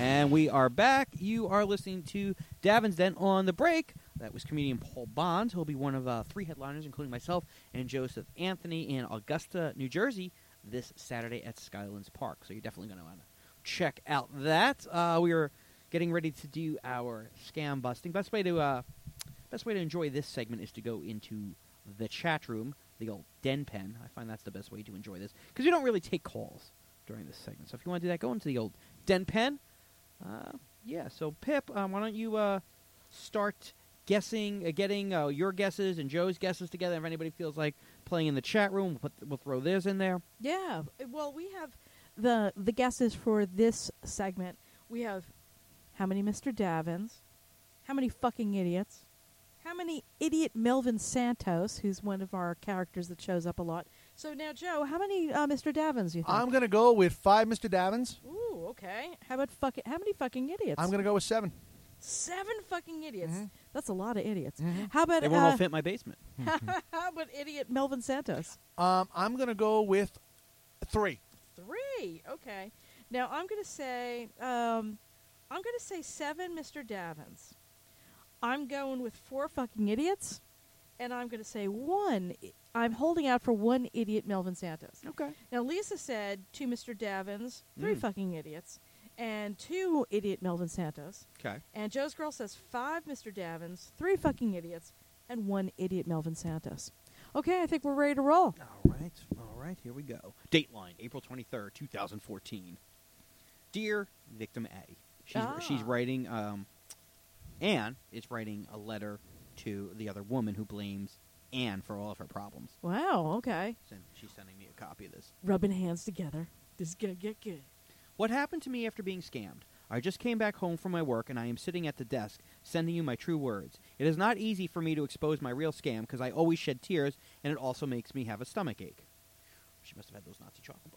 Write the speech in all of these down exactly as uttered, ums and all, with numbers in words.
And we are back. You are listening to Davin's Den. On the break, that was comedian Paul Bond. He'll be one of uh, three headliners, including myself and Joseph Anthony in Augusta, New Jersey, this Saturday at Skylands Park. So you're definitely going to want to check out that. Uh, we are getting ready to do our scam busting. Best way to uh, best way to enjoy this segment is to go into the chat room, the old Den Pen. I find that's the best way to enjoy this because we don't really take calls during this segment. So if you want to do that, go into the old Den Pen. Uh, yeah, so Pip, um, why don't you uh, start guessing, uh, getting uh, your guesses and Joe's guesses together. If anybody feels like playing in the chat room, we'll, put, we'll throw theirs in there. Yeah, well, we have the the guesses for this segment. We have how many Mister Davins, how many fucking idiots, how many idiot Melvin Santos, who's one of our characters that shows up a lot. So now, Joe, how many uh, Mister Davins do you think? I'm going to go with five Mister Davins. Ooh, okay. How about fucking? How many fucking idiots? I'm going to go with seven. Seven fucking idiots. Mm-hmm. That's a lot of idiots. Mm-hmm. How about? They won't uh, all fit in my basement. How about idiot Melvin Santos? Um, I'm going to go with three. Three. Okay. Now I'm going to say. Um, I'm going to say seven Mister Davins. I'm going with four fucking idiots, and I'm going to say one. I'm holding out for one idiot Melvin Santos. Okay. Now Lisa said two Mister Davins, three Mm. fucking idiots, and two idiot Melvin Santos. Okay. And Joe's Girl says five Mister Davins, three fucking idiots, and one idiot Melvin Santos. Okay, I think we're ready to roll. All right. All right, here we go. Dateline, April twenty-third, twenty fourteen. Dear Victim A. She's, Ah. she's writing, um, Anne is writing a letter to the other woman who blames Anne for all of her problems. Wow, okay. So she's sending me a copy of this. Rubbing hands together. This is going to get good. What happened to me after being scammed? I just came back home from my work, and I am sitting at the desk, sending you my true words. It is not easy for me to expose my real scam, because I always shed tears, and it also makes me have a stomach ache. She must have had those Nazi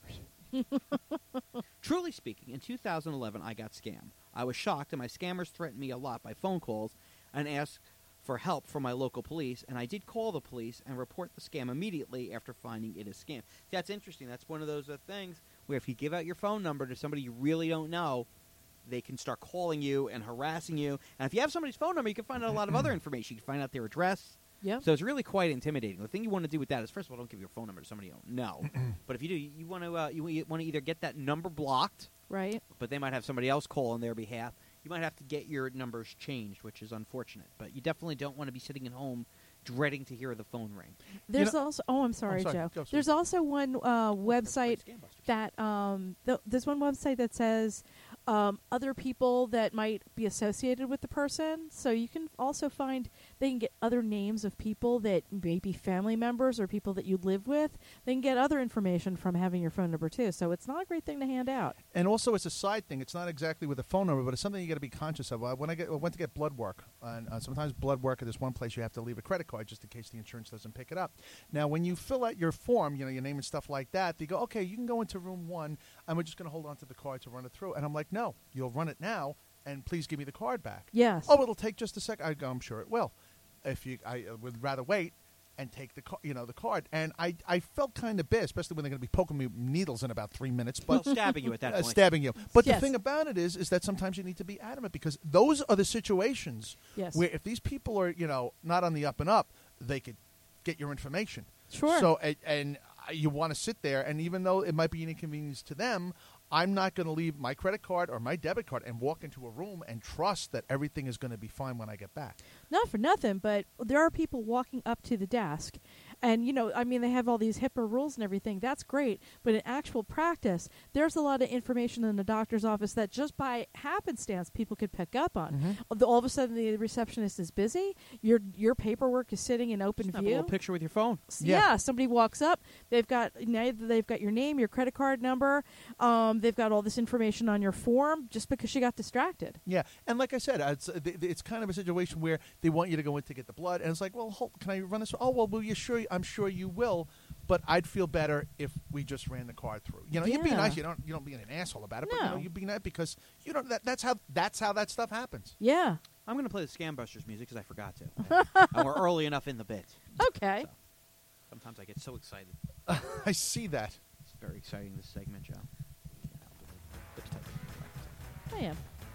chocolate bars. Truly speaking, in two thousand eleven, I got scammed. I was shocked, and my scammers threatened me a lot by phone calls and asked for help from my local police, and I did call the police and report the scam immediately after finding it a scam. That's interesting. That's one of those uh, things where if you give out your phone number to somebody you really don't know, they can start calling you and harassing you. And if you have somebody's phone number, you can find out a lot of other information. You can find out their address. Yep. So it's really quite intimidating. The thing you want to do with that is, first of all, don't give your phone number to somebody you don't know. But if you do, you want to uh, you want to either get that number blocked, Right. but they might have somebody else call on their behalf. You might have to get your numbers changed, which is unfortunate. But you definitely don't want to be sitting at home dreading to hear the phone ring. There's know- also. Oh, I'm sorry, sorry. Joe. Go, sorry. There's also one uh, website Scam busters. that um, th- there's one website that says um, other people that might be associated with the person. So you can also find they can get other names of people that may be family members or people that you live with. They can get other information from having your phone number too. So it's not a great thing to hand out. And also, it's a side thing. It's not exactly with a phone number, but it's something you got to be conscious of. Uh, When I, get, I went to get blood work, and uh, sometimes blood work at this one place you have to leave a credit card just in case the insurance doesn't pick it up. Now, when you fill out your form, you know your name and stuff like that, they go, okay, you can go into room one, and we're just going to hold on to the card to run it through. And I'm like, no, you'll run it now, and please give me the card back. Yes. Oh, it'll take just a sec. I go, I'm sure it will. If you, I uh, would rather wait and take the, car, you know, the card. And I, I felt kind of bad, especially when they're going to be poking me with needles in about three minutes. But Well, stabbing you at that uh, point. stabbing you. But Yes. the thing about it is, is that sometimes you need to be adamant because those are the situations Yes. where if these people are, you know, not on the up and up, they could get your information. Sure. So and, and you want to sit there, and even though it might be an inconvenience to them, I'm not going to leave my credit card or my debit card and walk into a room and trust that everything is going to be fine when I get back. Not for nothing, but there are people walking up to the desk. And, you know, I mean, they have all these HIPAA rules and everything. That's great. But in actual practice, there's a lot of information in the doctor's office that just by happenstance people could pick up on. Mm-hmm. All of a sudden, the receptionist is busy. Your your paperwork is sitting in open Snap a view. little picture with your phone. S- Yeah. Yeah. somebody walks up. They've got now they've got your name, your credit card number. Um, they've got all this information on your form just because she got distracted. Yeah, and like I said, uh, it's, uh, th- th- it's kind of a situation where they want you to go in to get the blood, and it's like, well, hold, can I run this? Oh, well, will you sure? I'm sure you will, but I'd feel better if we just ran the card through. You know, you'd be Yeah. nice. You don't you don't be an asshole about it, but you No. know, you'd be nice because you know that that's how that's how that stuff happens. Yeah. I'm going to play the Scam Busters music because I forgot to. And we're early enough in the bit. Okay. So, sometimes I get so excited. I see that. It's very exciting, this segment, Joe. Yeah, I'll do the- the type of- I am.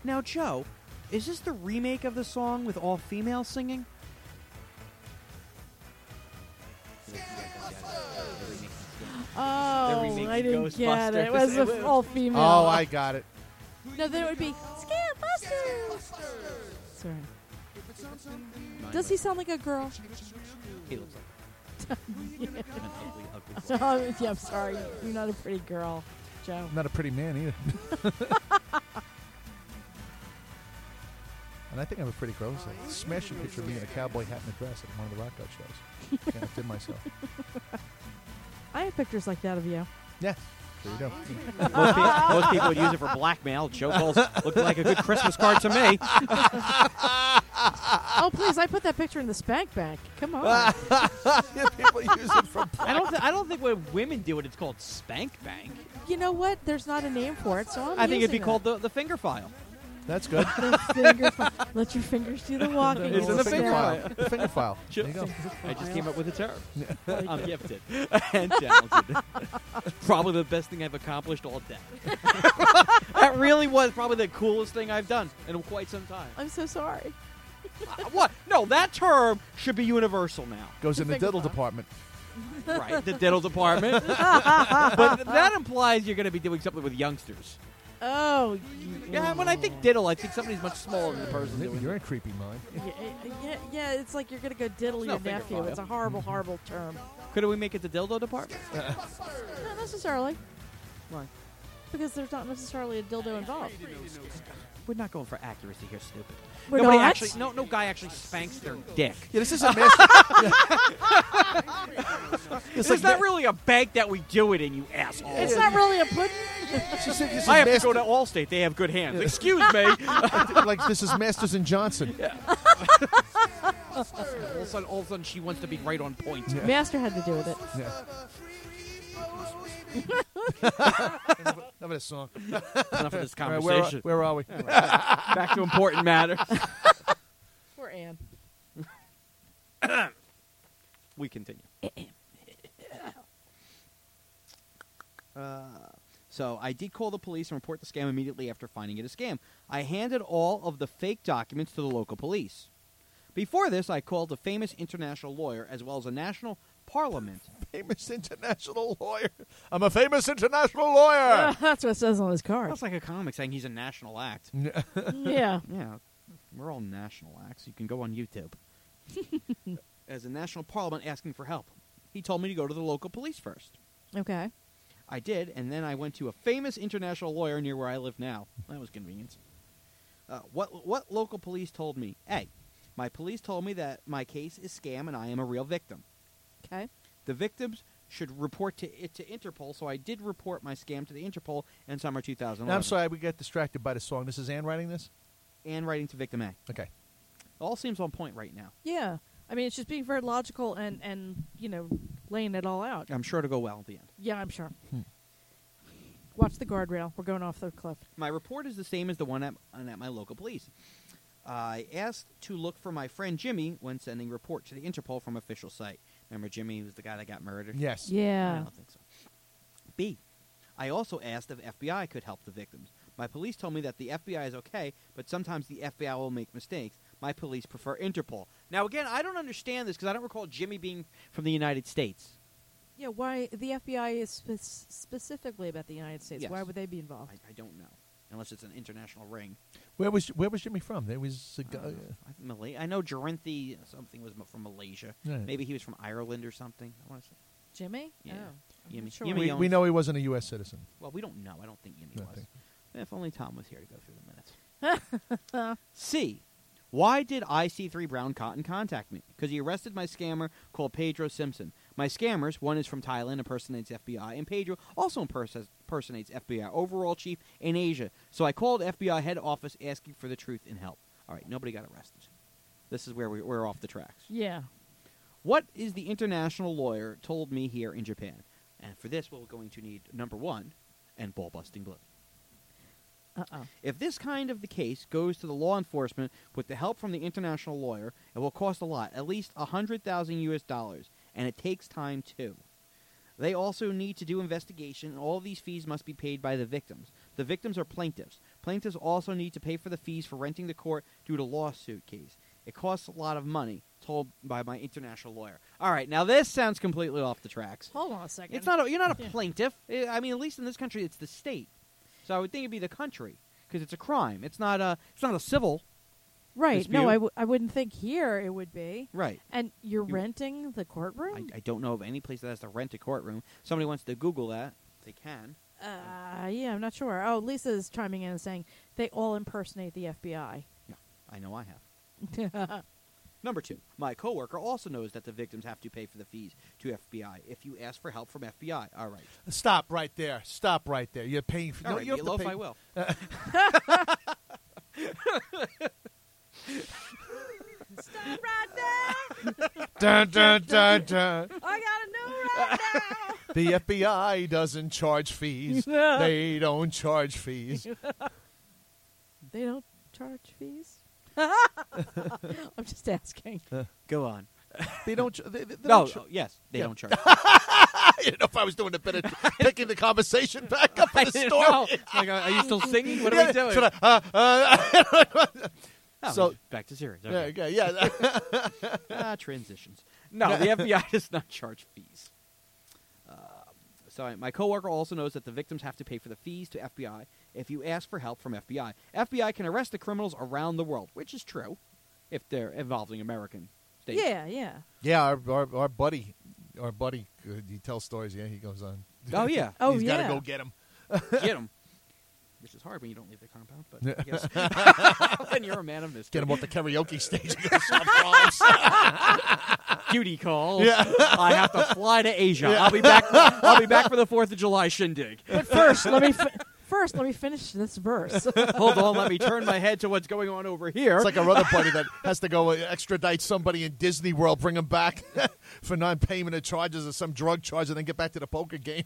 Now, Joe, is this the remake of the song with all females singing? Oh, remaking I didn't get it. It Ghostbusters. was It a was- all female. Oh, I got it. No, then it would be Scambusters. Sorry. Does he sound like a girl? He looks like an ugly, ugly boy. Oh, yeah, I'm sorry. You're not a pretty girl, Joe. I'm not a pretty man either. And I think I'm a pretty girl. It's a smashing picture of me in a cowboy hat and a dress at one of the Rock God shows. Can't outdid myself. I have pictures like that of you. Yeah, there you go. most, pe- most people would use it for blackmail. Joe calls looked like a good Christmas card to me. Oh, please! I put that picture in the spank bank. Come on. Yeah, people use it for. I don't. Th- I don't think when women do it, it's called spank bank. You know what? There's not a name for it, so I'm I think it'd be using called that. the, the finger file. That's good. The finger fi- Let your fingers do the walking. It's in little the finger step. file. The finger file. Sure. There you go. I just came up with a term. I'm gifted and talented. Probably the best thing I've accomplished all day. That really was probably the coolest thing I've done in quite some time. I'm so sorry. Uh, what? No, that term should be universal now. Goes in the finger diddle file. department. Right, the diddle department. But that implies you're going to be doing something with youngsters. Oh. Yeah, when I think diddle, I think somebody's much smaller than the person Maybe doing you're it. a creepy mind. Yeah, yeah, yeah, it's like you're going to go diddle It's your no finger nephew. file. It's a horrible, horrible term. Could we make it the dildo department? Not necessarily, Why? because there's not necessarily a dildo involved. We're not going for accuracy here, stupid. We're Nobody not? actually, no, no guy actually spanks their dick. Yeah, this isn't master. It's like not ma- really a bank that we do it in, you asshole. It's not really a pudding. She said this is I have to master- go to Allstate. They have good hands. Excuse me. like this is Masters and Johnson. all, of a sudden, all of a sudden, she wants to be right on point. Yeah. Master had to do with it. Yeah. Enough of this song. Enough of this All right, conversation. where, are, where are we? Back to important matters. Poor Anne. We continue. Uh, so I did call the police and report the scam immediately after finding it a scam. I handed all of the fake documents to the local police. Before this, I called a famous international lawyer as well as a national parliament. Famous international lawyer. I'm a famous international lawyer. That's what it says on his card. That's like a comic saying he's a national act. Yeah. Yeah, we're all national acts. You can go on YouTube. As a national parliament asking for help. He told me to go to the local police first. Okay. I did, and then I went to a famous international lawyer near where I live now. That was convenient. Uh, what what local police told me? A, my police told me that my case is scam and I am a real victim. Okay. The victims should report to it to Interpol, so I did report my scam to the Interpol in summer two thousand eleven. Now, I'm sorry, we got distracted by the song. This is Ann writing this? And writing to victim A. Okay. It all seems on point right now. Yeah. I mean, it's just being very logical and, and you know, laying it all out. I'm sure it'll go well at the end. Yeah, I'm sure. Hmm. Watch the guardrail. We're going off the cliff. My report is the same as the one at, at my local police. I asked to look for my friend Jimmy when sending report to the Interpol from official site. Remember Jimmy was the guy that got murdered? Yes. I Yeah. don't think so. B, I also asked if F B I could help the victims. My police told me that the F B I is okay, but sometimes the F B I will make mistakes. My police prefer Interpol. Now, again, I don't understand this because I don't recall Jimmy being from the United States. Yeah, why the F B I is spe- specifically about the United States. Yes. Why would they be involved? I, I don't know, unless it's an international ring. Where was Where was Jimmy from? There was a I, guy. don't know. I, think Malay- I know Jarinthi something was from Malaysia. Right. Maybe he was from Ireland or something. I want to say. Jimmy? Yeah. Oh. I'm Yimmy- not sure. Yimmy We, owns- we know he wasn't a U S citizen. Well, we don't know. I don't think Yimmy was. Nothing. If only Tom was here to go through the minutes. C. Why did I C three Brown Cotton contact me? Because he arrested my scammer called Pedro Simpson. My scammers, one is from Thailand, impersonates F B I, and Pedro also imperson- impersonates F B I, overall chief in Asia. So I called F B I head office asking for the truth and help. All right, nobody got arrested. This is where we, we're off the tracks. Yeah. What is the international lawyer told me here in Japan? And for this, we're going to need number one and ball busting blue. Uh-oh. If this kind of the case goes to the law enforcement with the help from the international lawyer, it will cost a lot, at least one hundred thousand U S dollars, and it takes time too. They also need to do investigation, and all of these fees must be paid by the victims. The victims are plaintiffs. Plaintiffs also need to pay for the fees for renting the court due to lawsuit case. It costs a lot of money, told by my international lawyer. All right, now this sounds completely off the tracks. Hold on a second. It's not. A, you're not a Yeah. plaintiff. I I mean, at least in this country, it's the state. So I would think it'd be the country because it's a crime. It's not a. It's not a civil. Right. dispute. No, I, w- I wouldn't think here it would be. Right. And you're You- renting the courtroom? I, I don't know of any place that has to rent a courtroom. Somebody wants to Google that. They can. Uh, yeah, I'm not sure. Oh, Lisa's chiming in and saying they all impersonate the F B I. No, I know I have. Number two, my coworker also knows that the victims have to pay for the fees to F B I if you ask for help from F B I. All right. Stop right there. Stop right there. You're paying for All no, right, you have to Meatloaf, pay- I will. Stop right there! Dun, dun, dun, dun. I gotta know right now! The F B I doesn't charge fees. They don't charge fees. They don't charge fees? I'm just asking. Go on. They don't. ch- They, they No, don't ch- oh, yes, they Yeah. don't charge. I didn't know if I was doing a bit of picking the conversation back up I in the didn't story. know. Like, uh, are you still singing? What are Yeah, we doing? should I- uh, uh, Oh, so- back to series. yeah, Okay. okay, yeah. Ah, transitions. No, the F B I does not charge fees. Uh, so my coworker also knows that the victims have to pay for the fees to F B I if you ask for help from F B I. F B I can arrest the criminals around the world, which is true, if they're involving American states. Yeah, yeah. Yeah, our, our our buddy, our buddy, uh, he tells stories. Yeah, he goes on. Oh yeah, Oh, He's yeah. got to go get him. get them. Which is hard when you don't leave the compound, but I guess then you're a man of mystery. Get him off the karaoke stage. and go solve problems. Duty calls. Yeah. I have to fly to Asia. I'll be back. I'll be back for the Fourth of July shindig. But first, let me fi- first let me finish this verse. Hold on, let me turn my head to what's going on over here. It's like our other buddy that has to go uh, extradite somebody in Disney World, bring him back for non-payment of charges or some drug charge, and then get back to the poker game.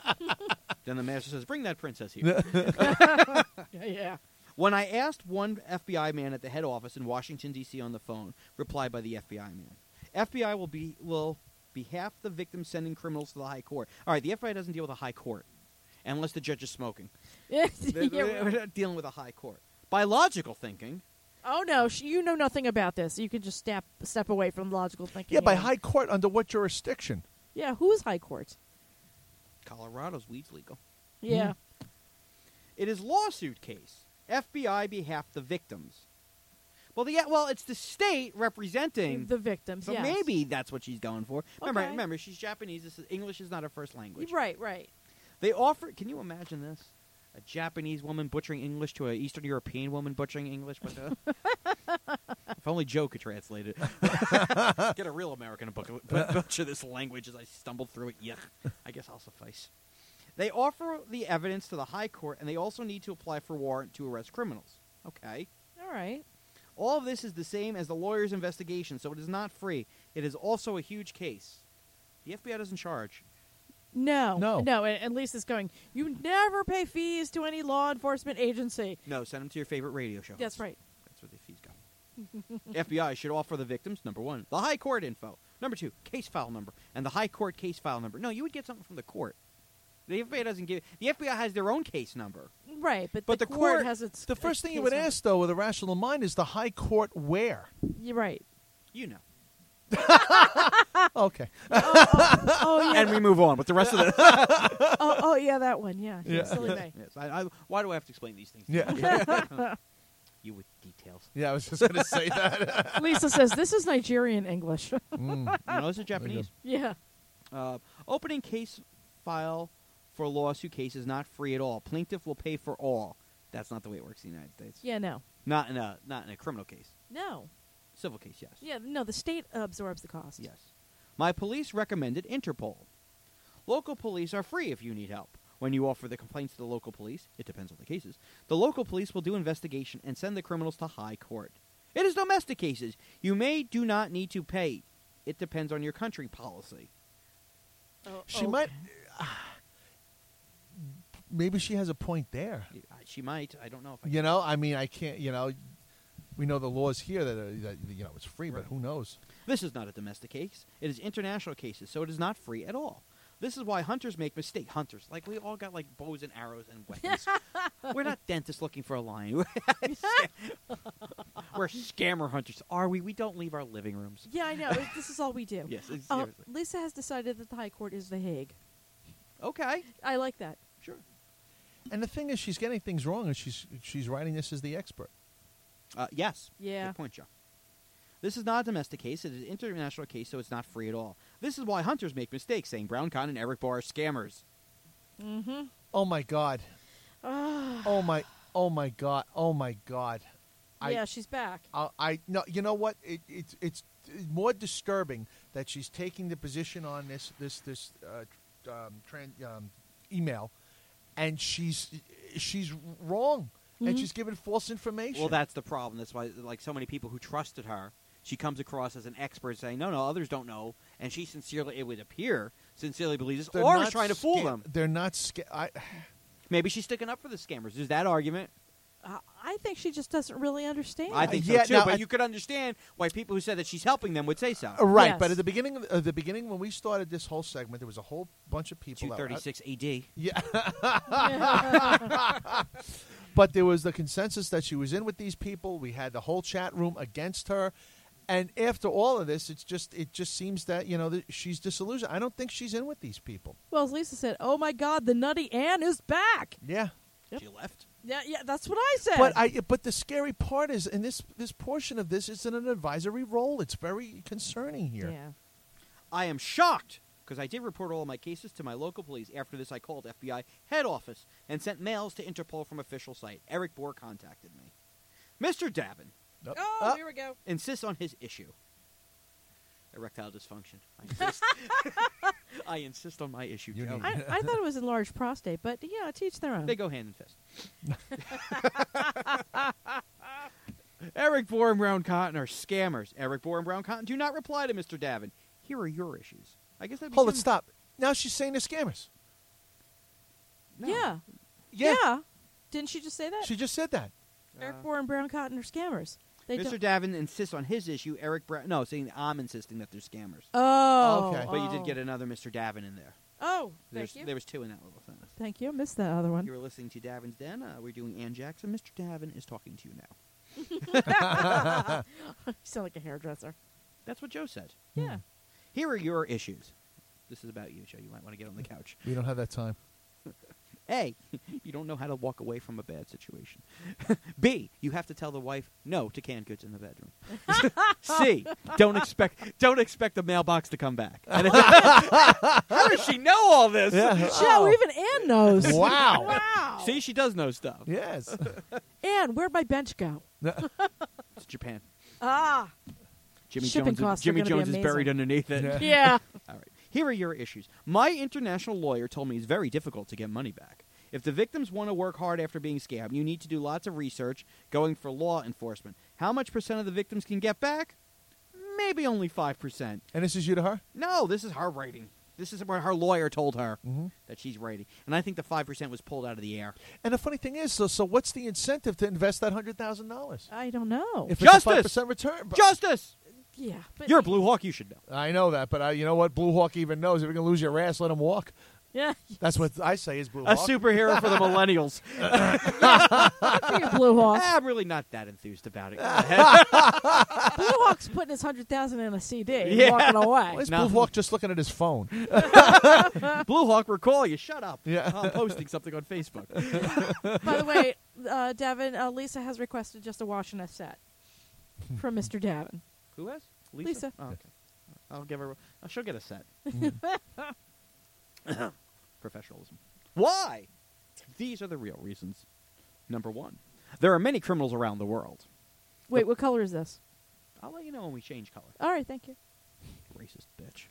Then the master says, "Bring that princess here." yeah, yeah. When I asked one F B I man at the head office in Washington D C on the phone, replied by the F B I man, "F B I will be will be half the victims sending criminals to the high court." All right, the F B I doesn't deal with a high court unless the judge is smoking. Yeah, They're, right. we're not dealing with a high court. By logical thinking, Oh no, sh- you know nothing about this. You can just step step away from logical thinking. Yeah, by here. high court under what jurisdiction? Yeah, who's high court? Colorado's weed's legal. Yeah. It is lawsuit case. F B I behalf the victims. Well, the well, it's the state representing. The victims. So yes. maybe that's what she's going for. Remember, Okay. remember, she's Japanese. This is, English is not her first language. Right, right. They offer. Can you imagine this? A Japanese woman butchering English to an Eastern European woman butchering English. But, uh, if only Joe could translate it. Get a real American to book- butcher this language as I stumble through it. Yuck. I guess I'll suffice. They offer the evidence to the high court, and they also need to apply for warrant to arrest criminals. Okay. All right. All of this is the same as the lawyer's investigation, so it is not free. It is also a huge case. The F B I doesn't charge. No. No. No, and, and Lisa's going, you never pay fees to any law enforcement agency. No, send them to your favorite radio show. That's host. right. That's where the fees go. F B I should offer the victims, number one, the high court info. Number two, case file number. And the high court case file number. No, you would get something from the court. The F B I doesn't give. The F B I has their own case number. Right, but, But the, the court, court- has its The first its thing you case would number. ask, though, with a rational mind, is the high court where? You're right. You know. Okay. Oh yeah. And we move on with the rest of the. oh, oh yeah, that one. Yeah. yeah. Yeah. Silly May. yes, I, I, why do I have to explain these things? to Yeah. you? You with details. Yeah, I was just going to say that. Lisa says this is Nigerian English. Mm. You know, this is Japanese. yeah. Uh, opening case file for lawsuit case is not free at all. Plaintiff will pay for all. That's not the way it works in the United States. Yeah. No. Not in a not in a criminal case. No. Civil case, yes. Yeah. No. The state absorbs the cost. Yes. My police recommended Interpol. Local police are free if you need help. When you offer the complaints to the local police, it depends on the cases, the local police will do investigation and send the criminals to high court. It is domestic cases. You may do not need to pay. It depends on your country policy. Oh, She okay. might. Maybe she has a point there. She might. I don't know if I You know, I mean, I can't. You know, we know the laws here that, are, that you know it's free, Right. but who knows? This is not a domestic case. It is international cases, so it is not free at all. This is why hunters make mistakes. Hunters, like we all got like bows and arrows and weapons. We're not dentists looking for a lion. We're scammer hunters, are we? We don't leave our living rooms. Yeah, I know. This is all we do. Yes, it's- Uh, seriously. Lisa has decided that the High Court is The Hague. Okay, I like that. sure. And the thing is, she's getting things wrong, and she's she's writing this as the expert. Uh, yes. Yeah. Good point, Joe. This is not a domestic case. It is an international case, so it's not free at all. This is why hunters make mistakes, saying Brown Con and Eric Barr are scammers. Mm-hmm. Oh my God! Oh my! Oh my God! Oh my God! I, Yeah, she's back. I, I no. You know what? It, it's it's more disturbing that she's taking the position on this this this uh, um, tran- um, email, and she's she's wrong, and Mhm. she's giving false information. Well, that's the problem. That's why, like, so many people who trusted her, she comes across as an expert saying, no, no, others don't know. And she sincerely, it would appear, sincerely believes this, They're or not is trying to fool sca- them. They're not. Sca- I, Maybe she's sticking up for the scammers. There's that argument. Uh, I think she just doesn't really understand. I think yeah, so, too. now, but I- you could understand why people who said that she's helping them would say so. Uh, right, Yes. but at the beginning, of, uh, the beginning when we started this whole segment, there was a whole bunch of people. two that- thirty-six A D. Yeah, but there was the consensus that she was in with these people. We had the whole chat room against her, and after all of this, it's just it just seems that you know that she's disillusioned. I don't think she's in with these people. Well, as Lisa said, oh my God, the Nutty Ann is back. Yeah, Yep. She left. Yeah, yeah, that's what I said. but I but the scary part is, in this this portion of this is in an advisory role. It's very concerning here. Yeah. I am shocked because I did report all of my cases to my local police. After this, I called F B I head office and sent mails to Interpol from official site. Eric Bohr contacted me. Mister Davin Nope. Oh, Uh, here we go. insists on his issue. Erectile dysfunction. I insist, I insist on my issue, You Joe. need- I, I thought it was enlarged prostate, but yeah, teach their own. They go hand in fist. Eric Bohr and Brown Cotton are scammers. Eric Bohr and Brown Cotton do not reply to Mister Davin. Here are your issues. I guess that'd be Hold it, Jim- stop. Now she's saying they're scammers. No. Yeah. Yeah, Yeah. Didn't she just say that? she just said that. Eric Uh, Bohr and Brown Cotton are scammers. They Mister don't- Davin insists on his issue. Eric Brown, no, saying I'm insisting that they're scammers. Oh. Okay. But you did oh. get another Mister Davin in there. Oh, There's, thank you. There was two in that little sentence. Thank you. Missed that other one. You were listening to Davin's Den. Uh, we're doing Ann Jackson. Mister Davin is talking to you now. You sound like a hairdresser. That's what Joe said. Yeah. Here are your issues. This is about you, Joe. You might want to get on the couch. We don't have that time. A, you don't know how to walk away from a bad situation. B, you have to tell the wife no to canned goods in the bedroom. C, don't expect don't expect the mailbox to come back. And if- how does she know all this? Joe, even Ann knows. Wow. Wow. See, she does know stuff. Yes. Ann, where'd my bench go? It's Japan. Ah. Jimmy Shipping Jones. Is, costs are Jimmy gonna be Jones is amazing. buried underneath it. Yeah. Yeah. All right. Here are your issues. My international lawyer told me it's very difficult to get money back. If the victims want to work hard after being scammed, you need to do lots of research going for law enforcement. How much percent of the victims can get back? Maybe only five percent. And this is you to her? No, this is her writing. This is what her lawyer told her Mm-hmm. that she's writing. And I think the five percent was pulled out of the air. And the funny thing is, so so what's the incentive to invest that hundred thousand dollars? I don't know. If it's a Justice! five percent return, but- Justice! yeah. But You're a Blue Hawk. You should know. I know that, but I, you know what? Blue Hawk even knows if you're gonna lose your ass, let him walk. Yeah. That's what I say is Blue A Hawk. superhero for the millennials. Good for you, Blue Hawk. I'm really not that enthused about it. Blue Hawk's putting his hundred thousand in a C D and Yeah. walking away. Why is No. Blue Hawk just looking at his phone? Blue Hawk, recall you. Shut up. Yeah. I'm posting something on Facebook. By the way, uh, Davin, uh, Lisa has requested just a wash and a set from Mister Davin. Who has? Lisa. Oh, okay. I'll give her. Oh, she'll get a set. Professionalism. Why? These are the real reasons. Number one, there are many criminals around the world. Wait, what color is this? I'll let you know when we change color. All right, thank you. Racist bitch.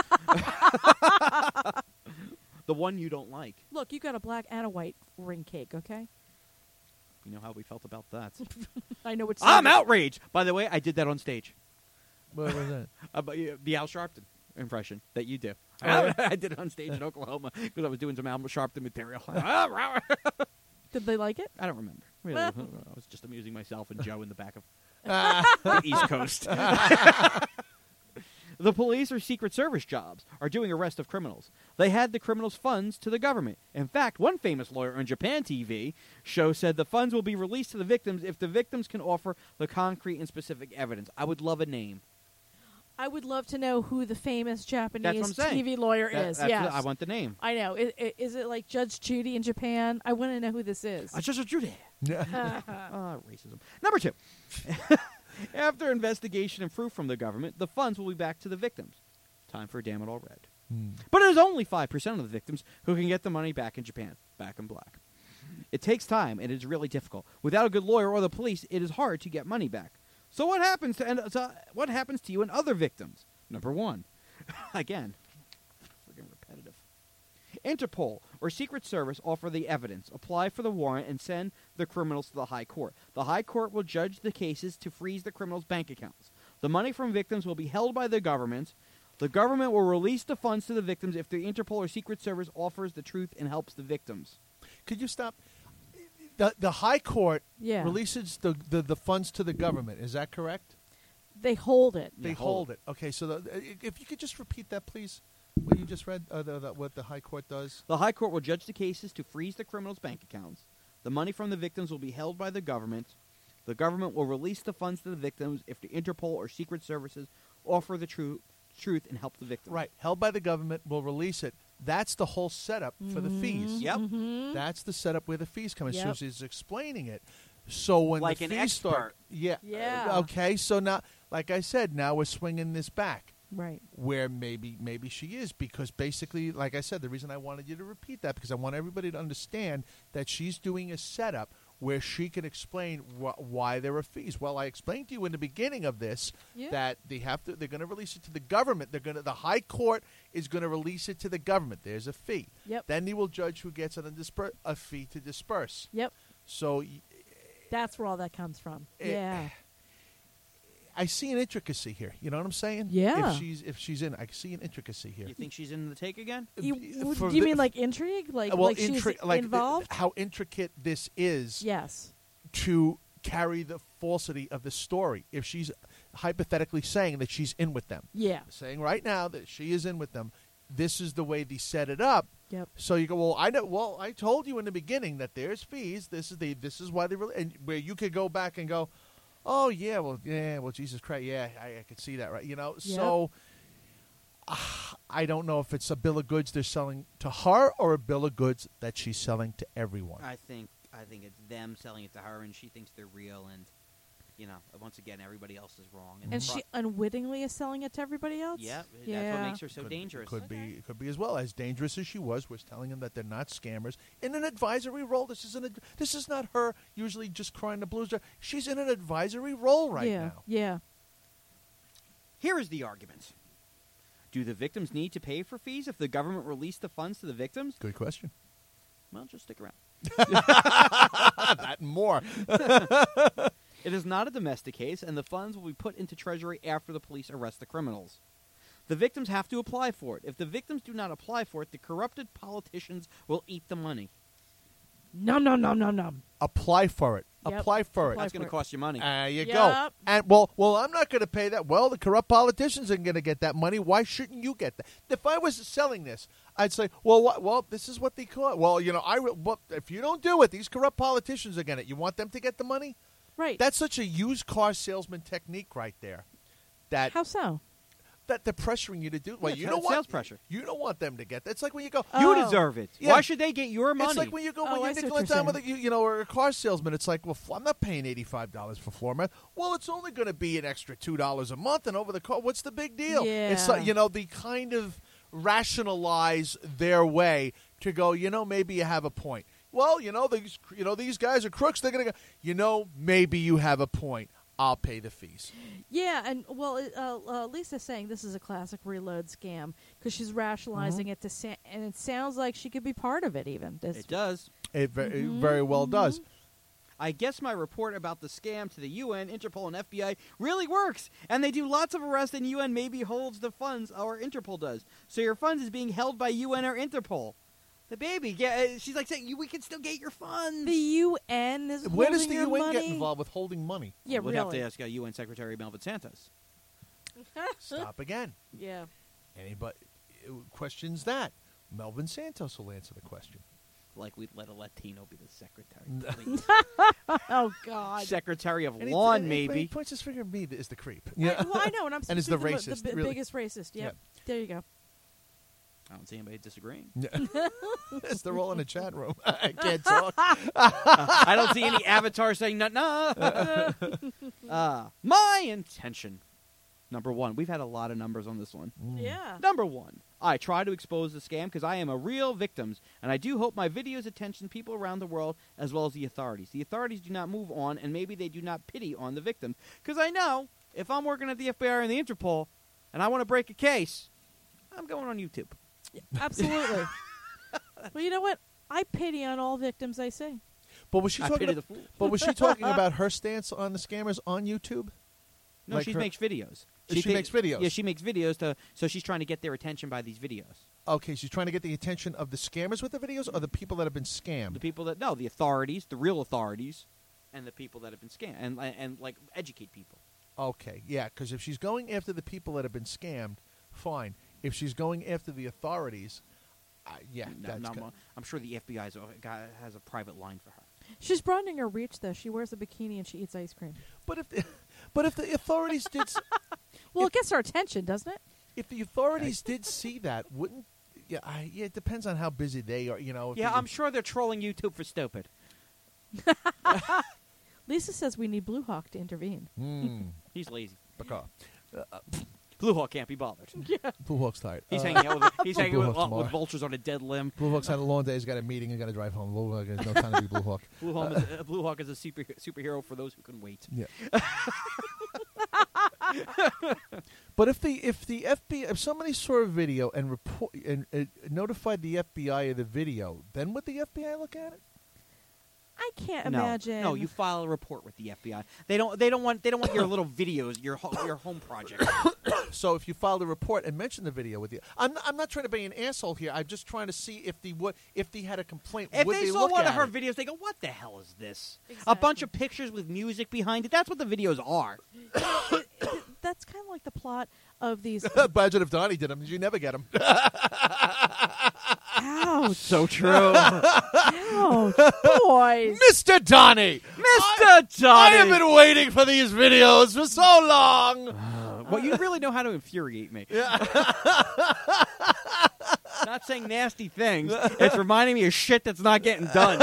The one you don't like. Look, you got a black and a white ring cake, okay? You know how we felt about that. I know what I'm outraged. By the way, I did that on stage. What was that? Uh, but, uh, the Al Sharpton impression that you do. Oh, yeah? I did it on stage in Oklahoma because I was doing some Al Sharpton material. Did they like it? I don't remember. Really, I was just amusing myself and Joe in the back of Ah. the East Coast. The police or Secret Service jobs are doing arrest of criminals. They had the criminals' funds to the government. In fact, one famous lawyer on Japan T V show said the funds will be released to the victims if the victims can offer the concrete and specific evidence. I would love a name. I would love to know who the famous Japanese saying. T V lawyer That- is. that's Yes. what- I want the name. I know. Is, is it like Judge Judy in Japan? I want to know who this is. I just Judy. Yeah. Ah, racism. Number two. After investigation and proof from the government, the funds will be back to the victims. Time for Damn It All Red. Hmm. But it is only five percent of the victims who can get the money back in Japan, back in black. It takes time, and it is really difficult. Without a good lawyer or the police, it is hard to get money back. So what happens to, and, so what happens to you and other victims? Number one. Again, freaking repetitive. Interpol or Secret Service offer the evidence, apply for the warrant, and send the criminals to the High Court. The High Court will judge the cases to freeze the criminals' bank accounts. The money from victims will be held by the government. The government will release the funds to the victims if the Interpol or Secret Service offers the truth and helps the victims. Could you stop? The the High Court Yeah. releases the, the, the funds to the government. Is that correct? They hold it. They Yeah, hold hold it. Okay, so the, if you could just repeat that, please, what you just read, uh, the, the, what the High Court does. The High Court will judge the cases to freeze the criminals' bank accounts. The money from the victims will be held by the government. The government will release the funds to the victims if the Interpol or Secret Services offer the tru- truth and help the victims. Right, held by the government, will release it. That's the whole setup for the fees. Yep. Mm-hmm. That's the setup where the fees come in. Yep. Susie's explaining it. So when Like the an fees start, expert. yeah, Yeah. uh, okay. So now, like I said, now we're swinging this back. Right. Where maybe maybe she is, because basically, like I said, the reason I wanted you to repeat that, because I want everybody to understand that she's doing a setup where she can explain wh- why there are fees. Well, I explained to you in the beginning of this Yeah. that they have to they're going to release it to the government. They're going to the High Court is going to release it to the government. There's a fee. Yep. Then they will judge who gets a, disper- a fee to disperse. Yep. So y- That's where all that comes from. Eh, yeah. I see an intricacy here. You know what I'm saying? Yeah. If she's if she's in, I see an intricacy here. You think she's in the take again? You, Uh, do for you the- mean like intrigue? Like, well, like she's intri- like involved? how intricate this is Yes. to carry the falsity of the story. If she's hypothetically saying that she's in with them, Yeah. saying right now that she is in with them, this is the way they set it up. Yep. So you go, well, I know. Well, I told you in the beginning that there's fees. This is the. This is why they really. And where you could go back and go, oh yeah, well yeah, well Jesus Christ, yeah, I, I could see that, right? You know. Yep. So uh, I don't know if it's a bill of goods they're selling to her or a bill of goods that she's selling to everyone. I think I think it's them selling it to her, and she thinks they're real, and you know, once again, everybody else is wrong. And, And the she pro- unwittingly is selling it to everybody else? yeah, that's Yeah. what makes her so could, dangerous. Could Okay. be, it could be as well. As dangerous as she was, was telling them that they're not scammers in an advisory role. This is an. ad- This is not her usually just crying the blues. She's in an advisory role right yeah. now. Yeah. Here is the argument: do the victims need to pay for fees if the government released the funds to the victims? Good question. Well, just stick around. that and more. It is not a domestic case, and the funds will be put into Treasury after the police arrest the criminals. The victims have to apply for it. If the victims do not apply for it, the corrupted politicians will eat the money. Num num num num num. Apply for it. Yep. Apply for Apply it. That's going for to it. cost you money. There you Yep. go. And well, well, I'm not going to pay that. Well, the corrupt politicians are going to get that money. Why shouldn't you get that? If I was selling this, I'd say, well, what, well, this is what they call it. Well, you know, I re- well, if you don't do it, these corrupt politicians are going to. You want them to get the money? Right. That's such a used car salesman technique right there. That How so? that they're pressuring you to do. Well, Yeah, you it's know sales what? pressure. You don't want them to get that. It's like when you go. You Oh. deserve it. Yeah. Why should they get your money? It's like when you go Oh, when I you're see nickel what and you're dime with a, saying. you, you know, or a car salesman. It's like, well, f- I'm not paying eighty-five dollars for floor mat. Well, it's only going to be an extra two dollars a month, and over the car, what's the big deal? It's Yeah. like, you know, the kind of rationalize their way to go. You know, maybe you have a point. Well, you know, these you know these guys are crooks. They're going to go. You know, maybe you have a point. I'll pay the fees. Yeah, and well, it- uh, uh, Lisa's saying this is a classic reload scam because she's rationalizing Mm-hmm. it to, sa- and it sounds like she could be part of it. Even this, It does. It, ve- it Mhm, very well does. mhm. I guess my report about the scam to the U N, Interpol, and F B I really works. And they do lots of arrests, and U N maybe holds the funds, or Interpol does. So your funds is being held by U N or Interpol. The baby, yeah, she's like saying, we can still get your funds. The U N is Where does holding the your U N money? get involved with holding money? Yeah, we'll really. have to ask uh, U N Secretary Melvin Santos. Stop again. Yeah. Anybody uh, questions that? Melvin Santos will answer the question. Like we'd let a Latino be the secretary. please. Oh God. Secretary of And he- lawn, and he- maybe. He points his finger at me as the creep. I, well, I know, and I'm And is the speaking racist, the, bi- really. biggest racist. Yep. Yeah. There you go. I don't see anybody disagreeing. Yes, they're all in the chat room. I can't talk. I don't see any avatar saying no. no. uh, my intention. Number one. We've had a lot of numbers on this one. Yeah. Number one. I try to expose the scam because I am a real victim, and I do hope my videos attention people around the world as well as the authorities. The authorities do not move on, and maybe they do not pity on the victims. Because I know if I'm working at the F B I and the Interpol, and I want to break a case, I'm going on YouTube. Absolutely. Well, you know what? I pity on all victims I see. But was she I talking? pity About, the fool. but was she talking about her stance on the scammers on YouTube? No, Like she her- makes videos. She thi- makes videos? Yeah, she makes videos to. So she's trying to get their attention by these videos. Okay, she's trying to get the attention of the scammers with the videos, or the people that have been scammed. The people that no, the authorities, the real authorities, and the people that have been scammed, and and, and like educate people. Okay, yeah, because if she's going after the people that have been scammed, fine. If she's going after the authorities, uh, yeah, No, that's no, ki- I'm, I'm sure the F B I's guy has a private line for her. She's broadening her reach, though. She wears a bikini and she eats ice cream. But if the, but if the authorities did s- Well, If- it gets her attention, doesn't it? if the authorities did see that, wouldn't yeah? I, yeah, it depends on how busy they are. You know. if Yeah, they- I'm sure they're trolling YouTube for stupid. Lisa says we need Blue Hawk to intervene. Hmm. He's lazy. Baka. Blue Hawk can't be bothered. Blue Hawk's tired. He's Uh, hanging out with he's hanging Blue with, Hawk with tomorrow. vultures on a dead limb. Blue Hawk's had a long day. He's got a meeting. He's got to drive home. Blue Hawk has no time to be Blue Hawk. Blue Hawk, is, uh, Blue Hawk is a super, superhero for those who can wait. Yeah. But if the if the F B I if somebody saw a video and report and uh, notified the F B I of the video, then would the F B I look at it? I can't no, imagine. no, you file a report with the F B I. They don't. They don't want. They don't want your little videos, your ho- your home project. So if you filed a report and mentioned the video with you, I'm not, I'm not trying to be an asshole here. I'm just trying to see if the would if they had a complaint. If would they, they saw look one at of her it? videos, they go, "What the hell is this? A bunch Exactly. of pictures with music behind it. That's what the videos are." That's kind of like the plot of these. Imagine if Donnie did them. You never get them. Ouch! So true, Ouch! Boys! Mister Donnie, Mister Donnie. I have been waiting for these videos for so long. Uh, well, you really know how to infuriate me. Not saying nasty things. It's reminding me of shit that's not getting done.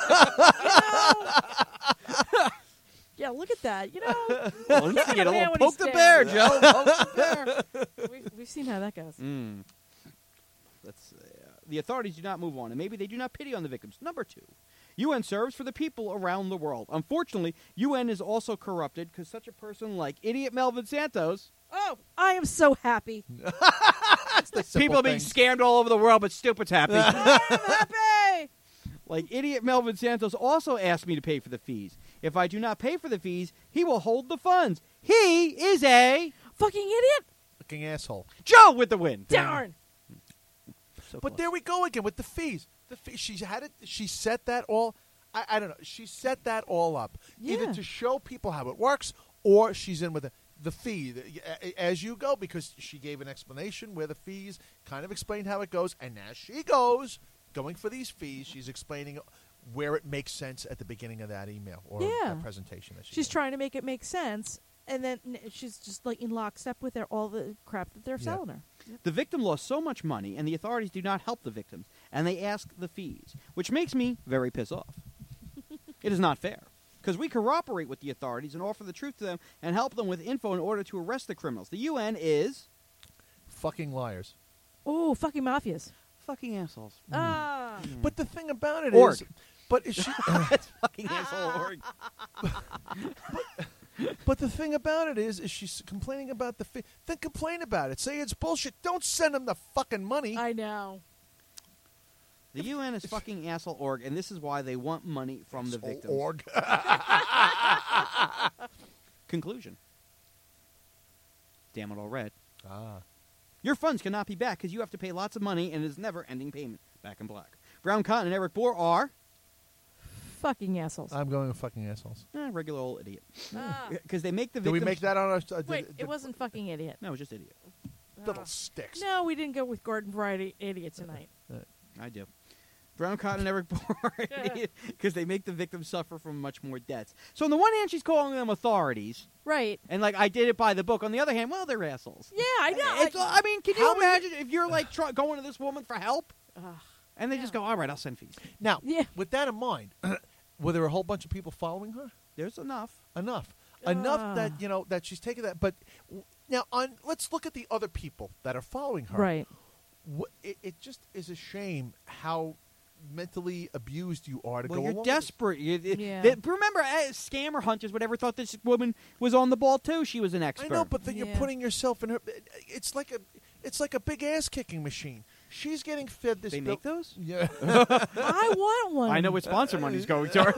Yeah, look at that. You know, Well, you can get a Man, little when he's poke the down. bear, Joe. Poke the bear. we've, we've seen how that goes. Mm. That's, uh, the authorities do not move on, and maybe they do not pity on the victims. Number two, U N serves for the people around the world. Unfortunately, U N is also corrupted because such a person like idiot Melvin Santos, Oh, I am so happy. That's the simple people are being things. scammed all over the world, but stupid's happy. I'm happy. Like idiot Melvin Santos also asked me to pay for the fees. If I do not pay for the fees, he will hold the funds. He is a Fucking idiot. Fucking asshole. Joe with the win. Darn. So But close. there we go again with the fees. The fee, she had it. She set that all. I, I don't know. She set that all up Yeah. either to show people how it works, or she's in with the, the fee the- a- as you go, because she gave an explanation where the fees kind of explained how it goes, and as she goes going for these fees, she's explaining where it makes sense at the beginning of that email or Yeah. that presentation. That she She's gave. trying to make it make sense, and then n- she's just like in lockstep with their, all the crap that they're Yeah. selling her. The victim lost so much money, and the authorities do not help the victims, and they ask the fees, which makes me very pissed off. It is not fair, because we cooperate with the authorities and offer the truth to them and help them with info in order to arrest the criminals. The U N is Fucking liars. Oh, fucking mafias. fucking assholes. Ah. But the thing about it is, Org. but is she? That's fucking asshole. Org. But the thing about it is, is she's complaining about the fee. Then complain about it. Say it's bullshit. Don't send them the fucking money. I know. The U N is fucking asshole org, and this is why they want money from the Asshole victims. Org. Conclusion. Damn it all red. ah. Your funds cannot be back because you have to pay lots of money and it is never ending payment. Back in black. Brown Cotton and Eric Bohr are fucking assholes. I'm going with fucking assholes. Eh, regular old idiot. Ah. Because they make the Did victims... we make that on our? Uh, did- Wait, did- it wasn't fucking idiot. No, it was just idiot. little Ah. sticks. No, we didn't go with Gordon Variety idiot tonight. I do. Brown Cotton and Eric Bohr, because they make the victims suffer from much more debts. So on the one hand, she's calling them authorities, Right. and like I did it by the book. On the other hand, well, they're assholes. Yeah, I know. It's, I mean, can you How many- imagine if you're like try, going to this woman for help, Ugh. and they just Yeah. go, "All right, I'll send fees." Now, Yeah. with that in mind, were there a whole bunch of people following her? There's enough. Enough, enough Ah. that you know that she's taken that. But w- now, on let's look at the other people that are following her. Right. Wh- It, it just is a shame how mentally abused you are to Well, go you're along with this. desperate. You, it- Yeah. they- remember, uh, scammer hunters, whatever, thought this woman was on the ball too. She was an I expert. know, but then you're Yeah. putting yourself in her. It's like a, it's like a big ass kicking machine. She's getting fed this. they bill- make those. Yeah, I want one. I know what sponsor money's going towards.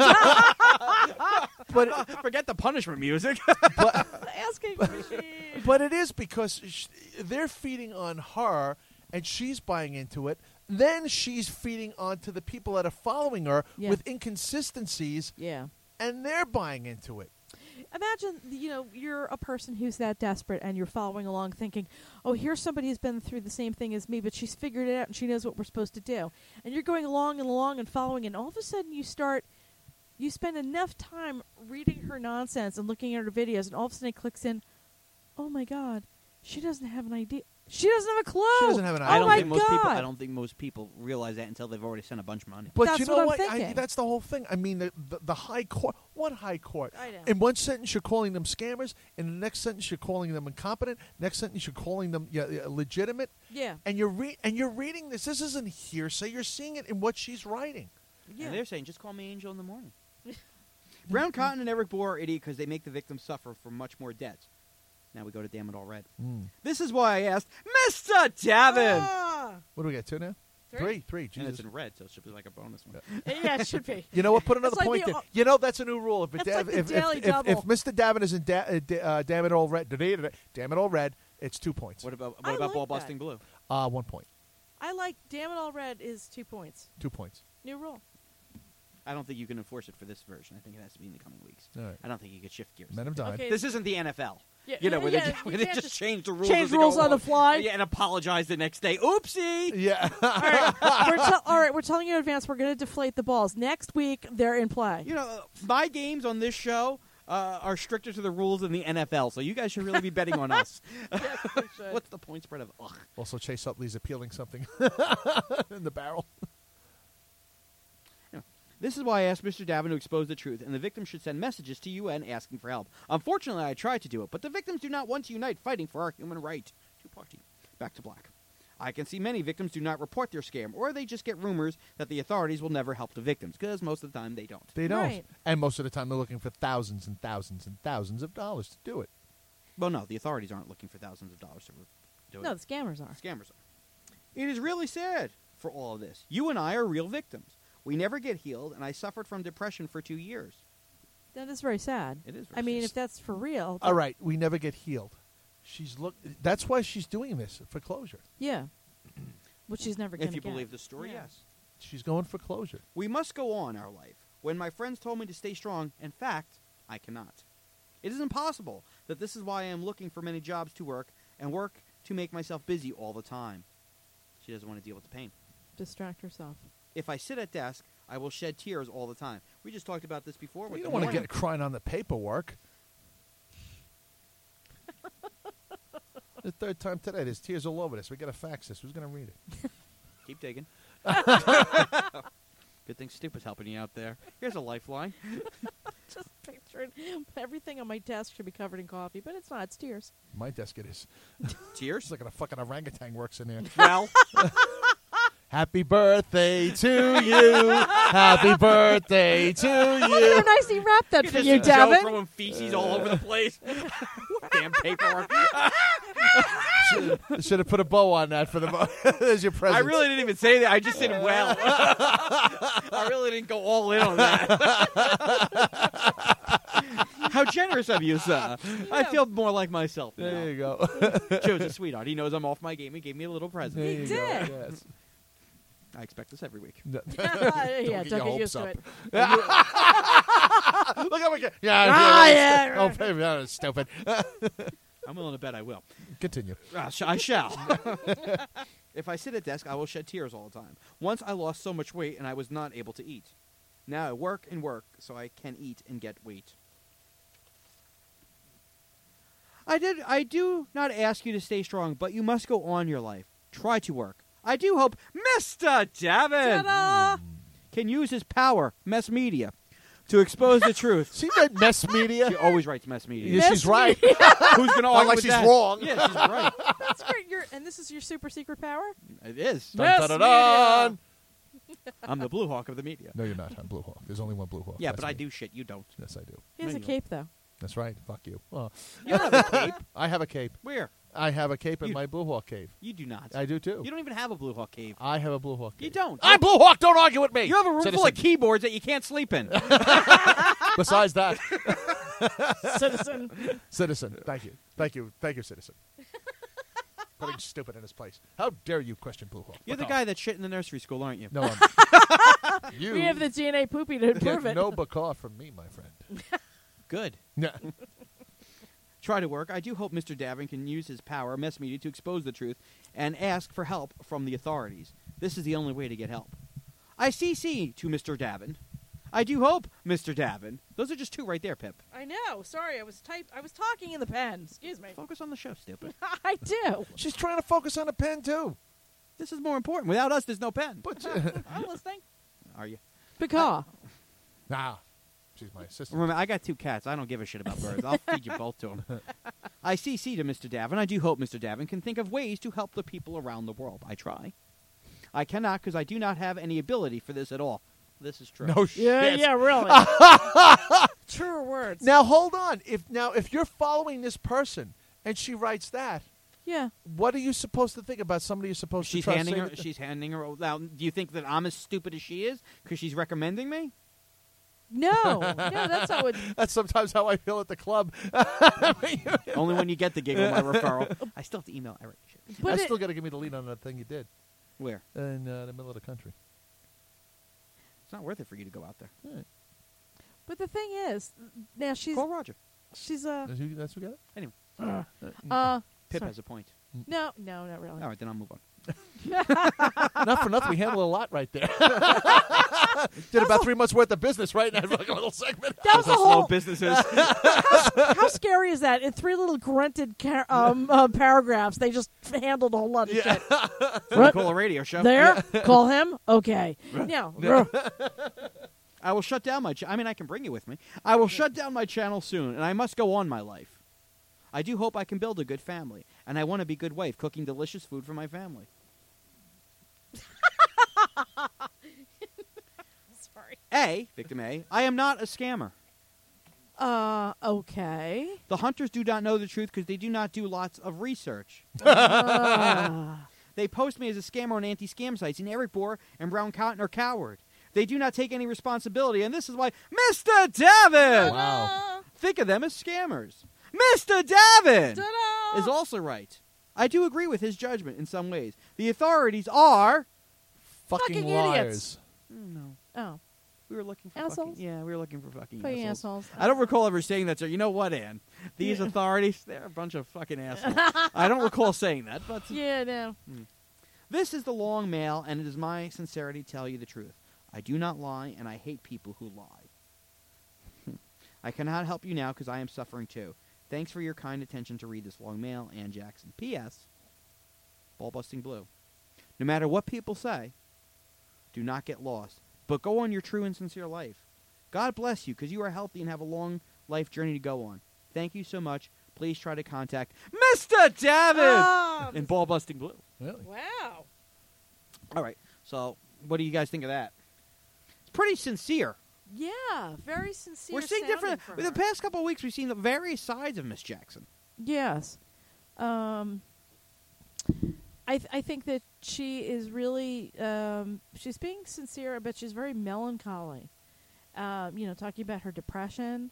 but Forget the punishment music. but Asking machine. but it is because sh- they're feeding on her, and she's buying into it. Then she's feeding onto the people that are following her Yeah. with inconsistencies, Yeah. and they're buying into it. Imagine, you know, you're a person who's that desperate and you're following along thinking, oh, here's somebody who's been through the same thing as me, but she's figured it out and she knows what we're supposed to do. And you're going along and along and following, and all of a sudden you start, you spend enough time reading her nonsense and looking at her videos, and all of a sudden it clicks in, oh my God, she doesn't have an idea. She doesn't have a clue. She doesn't have an oh idea. I don't my think most God. people. I don't think most people realize that until they've already sent a bunch of money. But That's you know what I'm what? I, thinking. that's the whole thing. I mean, the, the, the high court. What high court? I know. In one sentence, you're calling them scammers. In the next sentence, you're calling them incompetent. Next sentence, you're calling them yeah, yeah, legitimate. Yeah. And you're re- and you're reading this. This isn't hearsay. You're seeing it in what she's writing. Yeah. And they're saying, just call me Angel in the morning. Brown Cotton and Eric Bohr are idiot because they make the victims suffer from much more debts. Now we go to Damn It All Red. This is why I asked Mister Davin. Ah! What do we get? Two now? Three? Three. Three. And Jesus. it's in red, so it should be like a bonus one. Yeah, it should be. You know what? Put another It's like point the there. o- You know that's a new rule. If, it That's da- like the if, Daily if, if, Double. if Mister Davin is in da- uh, da- uh, Damn It All Red, Damn It All Red, it's two points. What about what I about like Ball that. Busting Blue? Uh, one point. I like Damn It All Red is two points. Two points. New rule. I don't think you can enforce it for this version. I think it has to be in the coming weeks. All right. I don't think you could shift gears. Men have died. Okay. This isn't the N F L. Yeah, You know, where, yeah, they, you where they can't just just change the rules. change as they rules go on the along. fly. Yeah, and apologize the next day. Oopsie. Yeah. all, right, we're tell- all right, we're telling you in advance we're going to deflate the balls. Next week, they're in play. You know, my games on this show uh, are stricter to the rules than the N F L, so you guys should really be betting on us. What's the point spread of ugh? Also, Chase Utley's appealing something in the barrel. This is why I asked Mister Davin to expose the truth, and the victim should send messages to U N asking for help. Unfortunately, I tried to do it, but the victims do not want to unite fighting for our human right to party. Back to black. I can see many victims do not report their scam, or they just get rumors that the authorities will never help the victims, because most of the time they don't. They don't. Right. And most of the time, they're looking for thousands and thousands and thousands of dollars to do it. Well, no, the authorities aren't looking for thousands of dollars to re- do No, it. the scammers are. Scammers are. It is really sad for all of this. You and I are real victims. We never get healed, and I suffered from depression for two years. That is very sad. It is very I mean, sad. if that's for real. All right, we never get healed. She's look. That's why she's doing this for closure. Yeah. Which she's never going If to you get. believe the story, Yeah. yes. She's going for closure. We must go on our life. When my friends told me to stay strong, in fact, I cannot. It is impossible that this is why I am looking for many jobs to work and work to make myself busy all the time. She doesn't want to deal with the pain. Distract herself. If I sit at desk, I will shed tears all the time. We just talked about this before. Well, with you the don't want to morning. get crying on the paperwork. The third time today, there's tears all over this. We got to fax this. Who's going to read it? Keep digging. Good thing Stupid's helping you out there. Here's a lifeline. Just picturing everything on my desk should be covered in coffee, but it's not. It's tears. My desk it is. Tears? It's like a fucking orangutan works in there. Well, Happy birthday to you. Happy birthday to Look you. how nice he wrapped that you for just you, see Joe Davin. throwing feces all over the place. Damn paperwork. should, should have put a bow on that for the mo- There's your present. I really didn't even say that. I just said well. I really didn't go all in on that. How generous of you, sir. I feel more like myself now. There you go. Joe's a sweetheart. He knows I'm off my game. He gave me a little present. There He you did. Go. Yes. I expect this every week. No. yeah, get don't your get used hopes to it. Look how we get. Yeah, Ah, yeah, yeah, yeah. Oh, right. baby, that is stupid. I'm willing to bet I will. Continue. Uh, sh- I shall. If I sit at desk, I will shed tears all the time. Once I lost so much weight and I was not able to eat. Now I work and work so I can eat and get weight. I did. I do not ask you to stay strong, but you must go on your life. Try to work. I do hope Mister Davin Ta-da! can use his power, mass media, to expose the truth. She read Mess Media. She always writes mass media. Yeah, she's right. Who's going to argue like with she's that? wrong. Yeah, she's right. That's great. You're, and this is your super secret power? It is. Dun, Mass dun, dun, dun. I'm the Blue Hawk of the media. No, you're not. I'm Blue Hawk. There's only one Blue Hawk. Yeah, That's but I me. do shit. You don't. Yes, I do. He has No, a you cape, though. That's right. Fuck you. Oh, You don't have a cape. I have a cape. Where? I have a cape in You- my Blue Hawk cave. You do not. I do too. You don't even have a Blue Hawk cave. I have a Blue Hawk You cave. don't. I'm Blue Hawk. Don't argue with me. You have a room full Citizen. of keyboards that you can't sleep in. Besides that, Citizen. citizen. Thank you. Thank you. Thank you, citizen. Putting stupid in his place. How dare you question Blue Hawk? You're the Fuck guy that shit in the nursery school, aren't you? off. No, I'm. you We have the D N A poopy to get prove it. no bacaw from me, my friend. Good. Yeah. Try to work. I do hope Mister Davin can use his power, mass media, to expose the truth and ask for help from the authorities. This is the only way to get help. I C C to Mister Davin. I do hope Mister Davin. Those are just two right there, Pip. I know. Sorry, I was type. I was talking in the pen. Excuse me. Focus on the show, stupid. I do. She's trying to focus on a pen too. This is more important. Without us, there's no pen. But I'm listening. Are you? Pecaw. nah, she's my assistant. Remember, I got two cats. I don't give a shit about birds. I'll feed you both to them. I C C to Mister Davin. I do hope Mister Davin can think of ways to help the people around the world. I try. I cannot because I do not have any ability for this at all. This is true. No shit. Yeah, yeah, really. Truer words. Now hold on. If now if you're following this person and she writes that, Yeah. what are you supposed to think about somebody you're supposed She's to trust? handing Say her. that- She's handing her. Now, do you think that I'm as stupid as she is because she's recommending me? No. No, that's not what. That's sometimes how I feel at the club. Only when you get the gig with my referral. I still have to email. I write shit. But I it- still got to give me the lead on that thing you did Where? in uh, the middle of the country. It's not worth it for you to go out there. But the thing is, now she's Call Roger. she's a That's who, that's who got it? Anyway, uh. Pip sorry. has a point. No, no, not really. All right, then I'll move on. Not for nothing. We handled a lot right there. Did about three months worth of business right in that fucking little segment. That was the Small whole. businesses. How scary is that? In three little grunted car- um, uh, paragraphs, they just handled a whole lot of shit. We call a radio show. There, call him. Okay. Now, I will shut down my. Ch- I mean, I can bring you with me. I will shut down my channel soon, and I must go on my life. I do hope I can build a good family, and I want to be a good wife, cooking delicious food for my family. sorry. A, victim A, I am not a scammer. Uh, okay. The hunters do not know the truth because they do not do lots of research. Uh, They post me as a scammer on anti-scam sites, and Eric Bohr and Brown Cotton are coward. They do not take any responsibility, and this is why Mister Davin! Wow. Think of them as scammers. Mister Davin ta-da! is also right. I do agree with his judgment in some ways. The authorities are... Fucking, Fucking liars. idiots. No. Oh, We were looking for Assholes? fucking... Yeah, we were looking for fucking, fucking assholes. assholes. I don't recall ever saying that, so you know what, Ann? These Yeah. authorities, they're a bunch of fucking assholes. I don't recall saying that, but... Yeah, no. This is the long mail, and it is my sincerity to tell you the truth. I do not lie, and I hate people who lie. I cannot help you now because I am suffering too. Thanks for your kind attention to read this long mail, Ann Jackson. P S. Ball busting blue. No matter what people say, do not get lost, but go on your true and sincere life. God bless you because you are healthy and have a long life journey to go on. Thank you so much. Please try to contact Mister Davin Ah, in ball busting blue. Really? wow. All right. So, what do you guys think of that? It's pretty sincere. Yeah, very sincere. We're seeing sounding different. from In the her. past couple of weeks, we've seen the various sides of Miss Jackson. Yes. Um, I th- I think that she is really um, she's being sincere, but she's very melancholy. Um, you know, talking about her depression,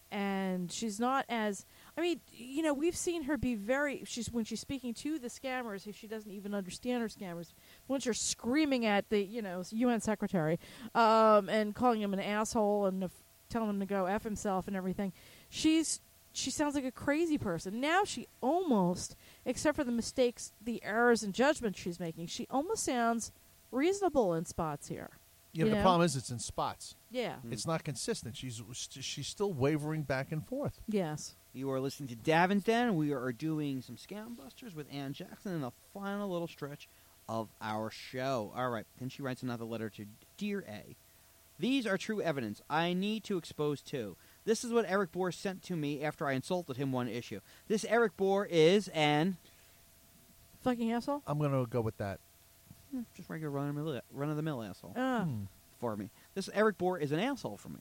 and she's not as. I mean, you know, we've seen her be very. She's when she's speaking to the scammers, if she doesn't even understand her scammers, when she's screaming at the, you know, U N secretary, um, and calling him an asshole and f- telling him to go f himself and everything. She's she sounds like a crazy person. Now she almost, except for the mistakes, the errors and judgments she's making, she almost sounds reasonable in spots here. Yeah, you but the know? problem is it's in spots. Yeah. It's not consistent. She's she's still wavering back and forth. Yes. You are listening to Davin's Den. We are doing some Scam Busters with Ann Jackson in the final little stretch of our show. All right. Then she writes another letter to Dear A. These are true evidence. I need to expose two. This is what Eric Bohr sent to me after I insulted him one issue. This Eric Bohr is an... Fucking asshole? I'm going to go with that. Hmm, just regular run-of-the-mill, run-of-the-mill asshole Uh, Hmm. for me. This Eric Bohr is an asshole for me.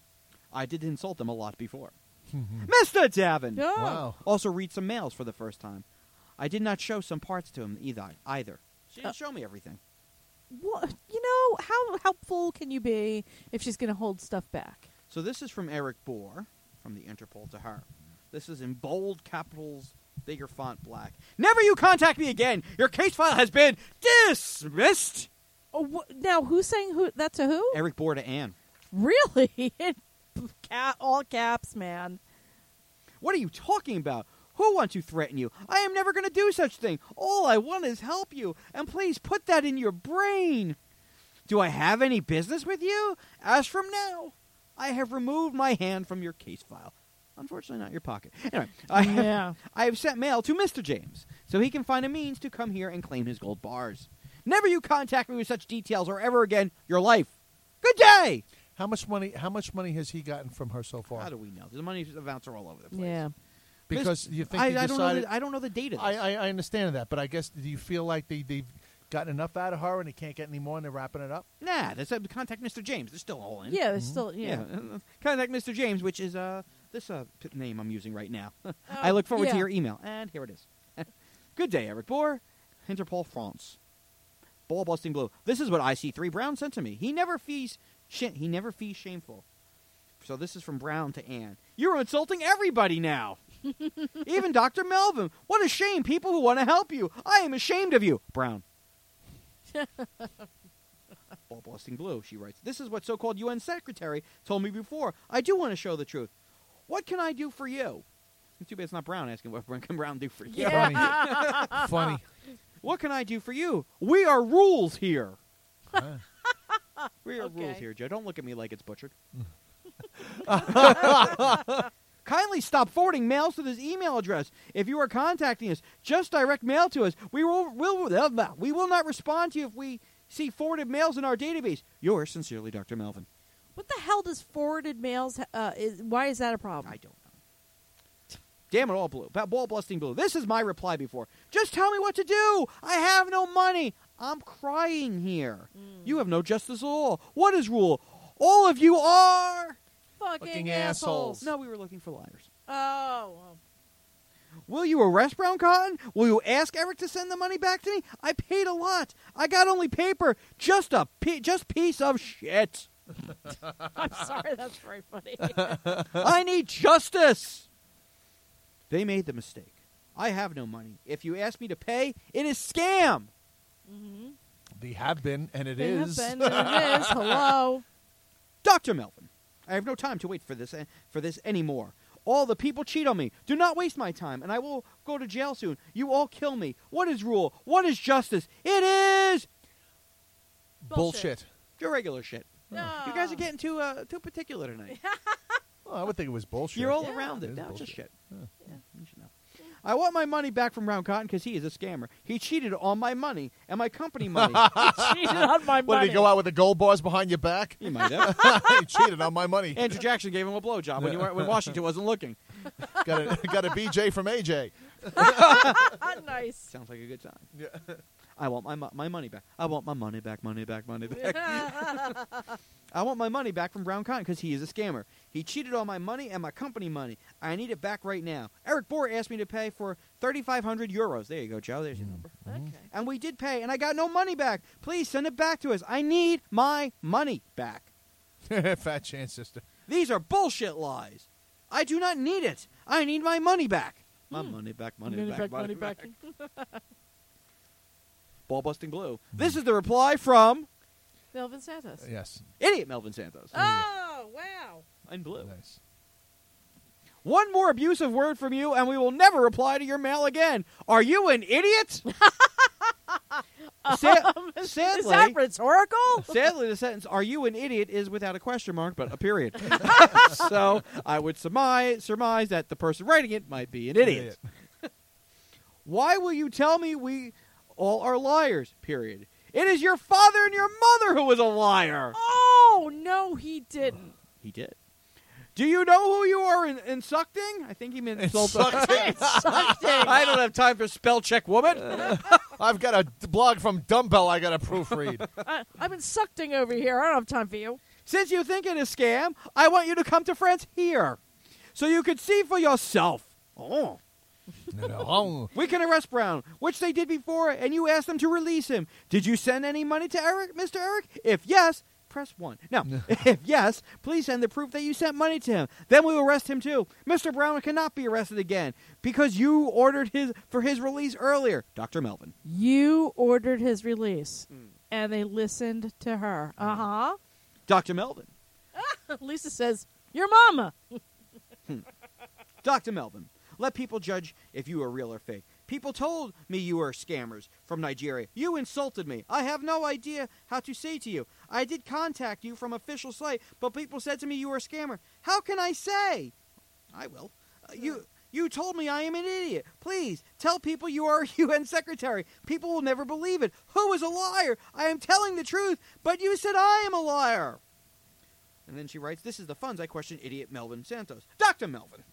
I did insult him a lot before. Hmm. Mister Davin! no. Wow. Also read some mails for the first time. I did not show some parts to him either. either. She didn't Uh, show me everything. What, you know, how helpful can you be if she's going to hold stuff back? So this is from Eric Bohr, from the Interpol to her. This is in bold capitals, bigger font, black. Never you contact me again! Your case file has been dismissed! Oh, wh- now, who's saying who? That to who? Eric Bohr to Anne. Really? Ca- all caps, man. What are you talking about? Who wants to threaten you? I am never going to do such thing. All I want is help you. And please put that in your brain. Do I have any business with you? As from now, I have removed my hand from your case file. Unfortunately, not your pocket. Anyway, I have, Yeah. I have sent mail to Mister James, so he can find a means to come here and claim his gold bars. Never you contact me with such details or ever again your life. Good day! How much money? How much money has he gotten from her so far? How do we know? The money amounts are all over the place. Yeah. Because you think I, he I don't know. decided. The, I don't know the date of this. I, I I understand that, but I guess do you feel like they they've gotten enough out of her and they can't get any more and they're wrapping it up? Nah, they said contact Mister James. They're still all in. Yeah, there's still, yeah. Yeah. Contact Mister James, which is uh, this uh, p- name I'm using right now. I look forward yeah. to your email. And here it is. Good day, Eric Bohr. Interpol France. Ball busting blue. This is what I C three Brown sent to me. He never fees sh- he never fees shameful. So this is from Brown to Ann. You're insulting everybody now. Even Doctor Melvin. What a shame. People who want to help you. I am ashamed of you. Brown. Ball busting blue, she writes. This is what so-called U N secretary told me before. I do want to show the truth. What can I do for you? It's too bad it's not Brown asking what can Brown do for you. Yeah. Funny. Funny. What can I do for you? We are rules here. Huh. We are Okay. rules here, Joe. Don't look at me like it's butchered. Kindly stop forwarding mails to this email address. If you are contacting us, just direct mail to us. We will, will, we will not respond to you if we see forwarded mails in our database. Yours sincerely, Doctor Melvin. What the hell does forwarded mails, ha- uh, is, why is that a problem? I don't know. Damn it all blue. Ba- Ball busting blue. This is my reply before. Just tell me what to do. I have no money. I'm crying here. Mm. You have no justice at all. What is rule? All of you are... Fucking, Fucking assholes. assholes. No, we were looking for liars. Oh. well. Will you arrest Brown Cotton? Will you ask Eric to send the money back to me? I paid a lot. I got only paper. Just a pi- just piece of shit. I'm sorry, that's very funny. I need justice. They made the mistake. I have no money. If you ask me to pay, it is scam. mm-hmm. They have been, and it They is. have been, and it is. Hello. Doctor Melvin, I have no time to wait for this uh, for this anymore. All the people cheat on me. Do not waste my time, and I will go to jail soon. You all kill me. What is rule? What is justice? It is Bullshit. your regular shit. No. You guys are getting too uh, too particular tonight. Well, I would think it was bullshit. You're all Yeah. around It it. is That's just bullshit. shit. Yeah. Yeah, you should know. I want my money back from Brown Cotton because he is a scammer. He cheated on my money and my company money. Cheated on my What money. did he go out with the gold bars behind your back? He might have. He cheated on my money. Andrew Jackson gave him a blowjob when, you were, when Washington wasn't looking. got a got a B J from A J. Nice. Sounds like a good time. Yeah. I want my mo- my money back. I want my money back, money back, money back. I want my money back from Brown Cotton because he is a scammer. He cheated on my money and my company money. I need it back right now. Eric Bohr asked me to pay for thirty-five hundred euros. There you go, Joe. There's your number. Okay. And we did pay, and I got no money back. Please send it back to us. I need my money back. Fat chance, sister. These are bullshit lies. I do not need it. I need my money back. My Hmm. money back, money, Money back, back, money, money back. back. Ball busting blue. This is the reply from Melvin Santos. Yes. idiot Melvin Santos. Oh, wow. In blue. Nice. One more abusive word from you, and we will never reply to your mail again. Are you an idiot? Sa- Um, is sadly, that rhetorical? sadly, the sentence "Are you an idiot?" is without a question mark, but a period. So I would surmise, surmise that the person writing it might be an idiot. Why will you tell me we all are liars? Period. It is your father and your mother who is a liar. Oh, no, he didn't. He did. Do you know who you are in- insulting? I think he meant insulting. I don't have time for spell check, woman. I've got a d- blog from Dumbbell I got to proofread. I, I've been sucking over here. I don't have time for you. Since you think it is scam, I want you to come to France here, so you can see for yourself. Oh. No, no. Oh. We can arrest Brown, which they did before, and you asked them to release him. Did you send any money to Eric, Mister Eric? If yes, press one. Now, if yes, please send the proof that you sent money to him. Then we will arrest him too. Mister Brown cannot be arrested again because you ordered his for his release earlier, Doctor Melvin. You ordered his release, Mm. and they listened to her. Uh-huh. Doctor Melvin. Lisa says, your mama. Doctor Melvin. Let people judge if you are real or fake. People told me you were scammers from Nigeria. You insulted me. I have no idea how to say to you. I did contact you from official site, but people said to me you were a scammer. How can I say? I will. Uh, you you told me I am an idiot. Please tell people you are a U N secretary. People will never believe it. Who is a liar? I am telling the truth, but you said I am a liar. And then she writes, this is the funds I question idiot Melvin Santos. Doctor Melvin.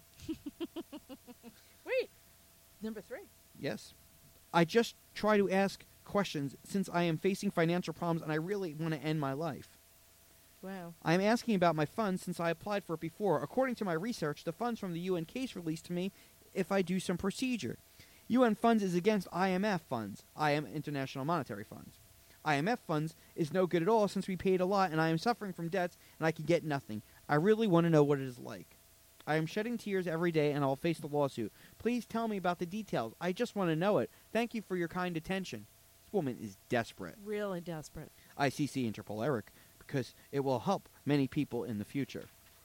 Wait. Number three. Yes. I just try to ask questions since I am facing financial problems and I really want to end my life. Wow. I am asking about my funds since I applied for it before. According to my research, the funds from the U N case released to me if I do some procedure. U N funds is against I M F funds, I M International Monetary Funds. I M F funds is no good at all since we paid a lot and I am suffering from debts and I can get nothing. I really want to know what it is like. I am shedding tears every day and I'll face the lawsuit. Please tell me about the details. I just want to know it. Thank you for your kind attention. This woman is desperate. Really desperate. I C C Interpol Eric because it will help many people in the future.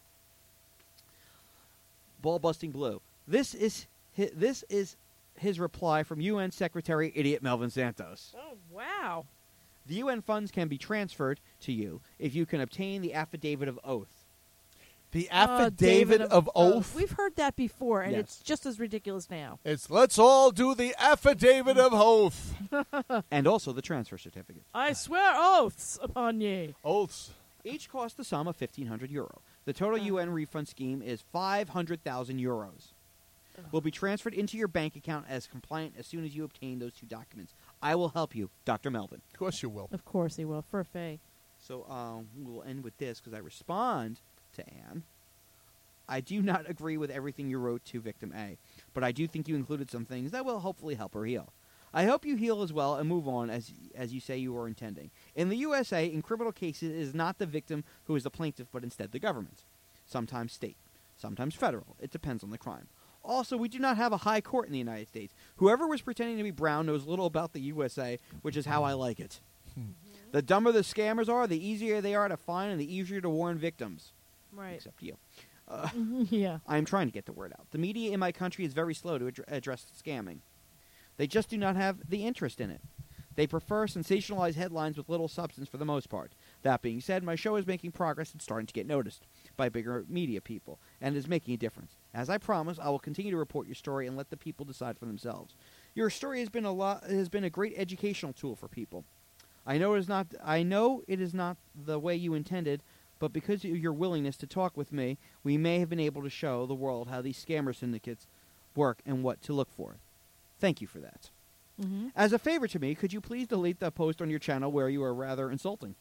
Ball busting blue. This is his, this is his reply from U N Secretary Idiot Melvin Santos. Oh, wow. The U N funds can be transferred to you if you can obtain the affidavit of oath. The Oh, affidavit David of oath. We've heard that before, and Yes. it's just as ridiculous now. It's let's all do the affidavit of oath. And also the transfer certificate. I swear oaths upon ye. Oaths. Each cost the sum of fifteen hundred euro. The total U N refund scheme is five hundred thousand euros. Will be transferred into your bank account as compliant as soon as you obtain those two documents. I will help you, Doctor Melvin. Of course you will. Of course he will, for a fee. So um, we'll end with this because I respond to Anne. I do not agree with everything you wrote to victim A, but I do think you included some things that will hopefully help her heal. I hope you heal as well and move on as as you say you were intending. In the U S A, in criminal cases, it is not the victim who is the plaintiff, but instead the government. Sometimes state, sometimes federal. It depends on the crime. Also, we do not have a high court in the United States. Whoever was pretending to be Brown knows little about the U S A, which is how I like it. The dumber the scammers are, the easier they are to find and the easier to warn victims. Right. Except you. Uh, Yeah. I am trying to get the word out. The media in my country is very slow to ad- address scamming. They just do not have the interest in it. They prefer sensationalized headlines with little substance for the most part. That being said, my show is making progress and starting to get noticed by bigger media people, and is making a difference. As I promised, I will continue to report your story and let the people decide for themselves. Your story has been a lot has been a great educational tool for people. I know it is not I know it is not the way you intended, but because of your willingness to talk with me, we may have been able to show the world how these scammer syndicates work and what to look for. Thank you for that. Mm-hmm. As a favor to me, could you please delete the post on your channel where you are rather insulting?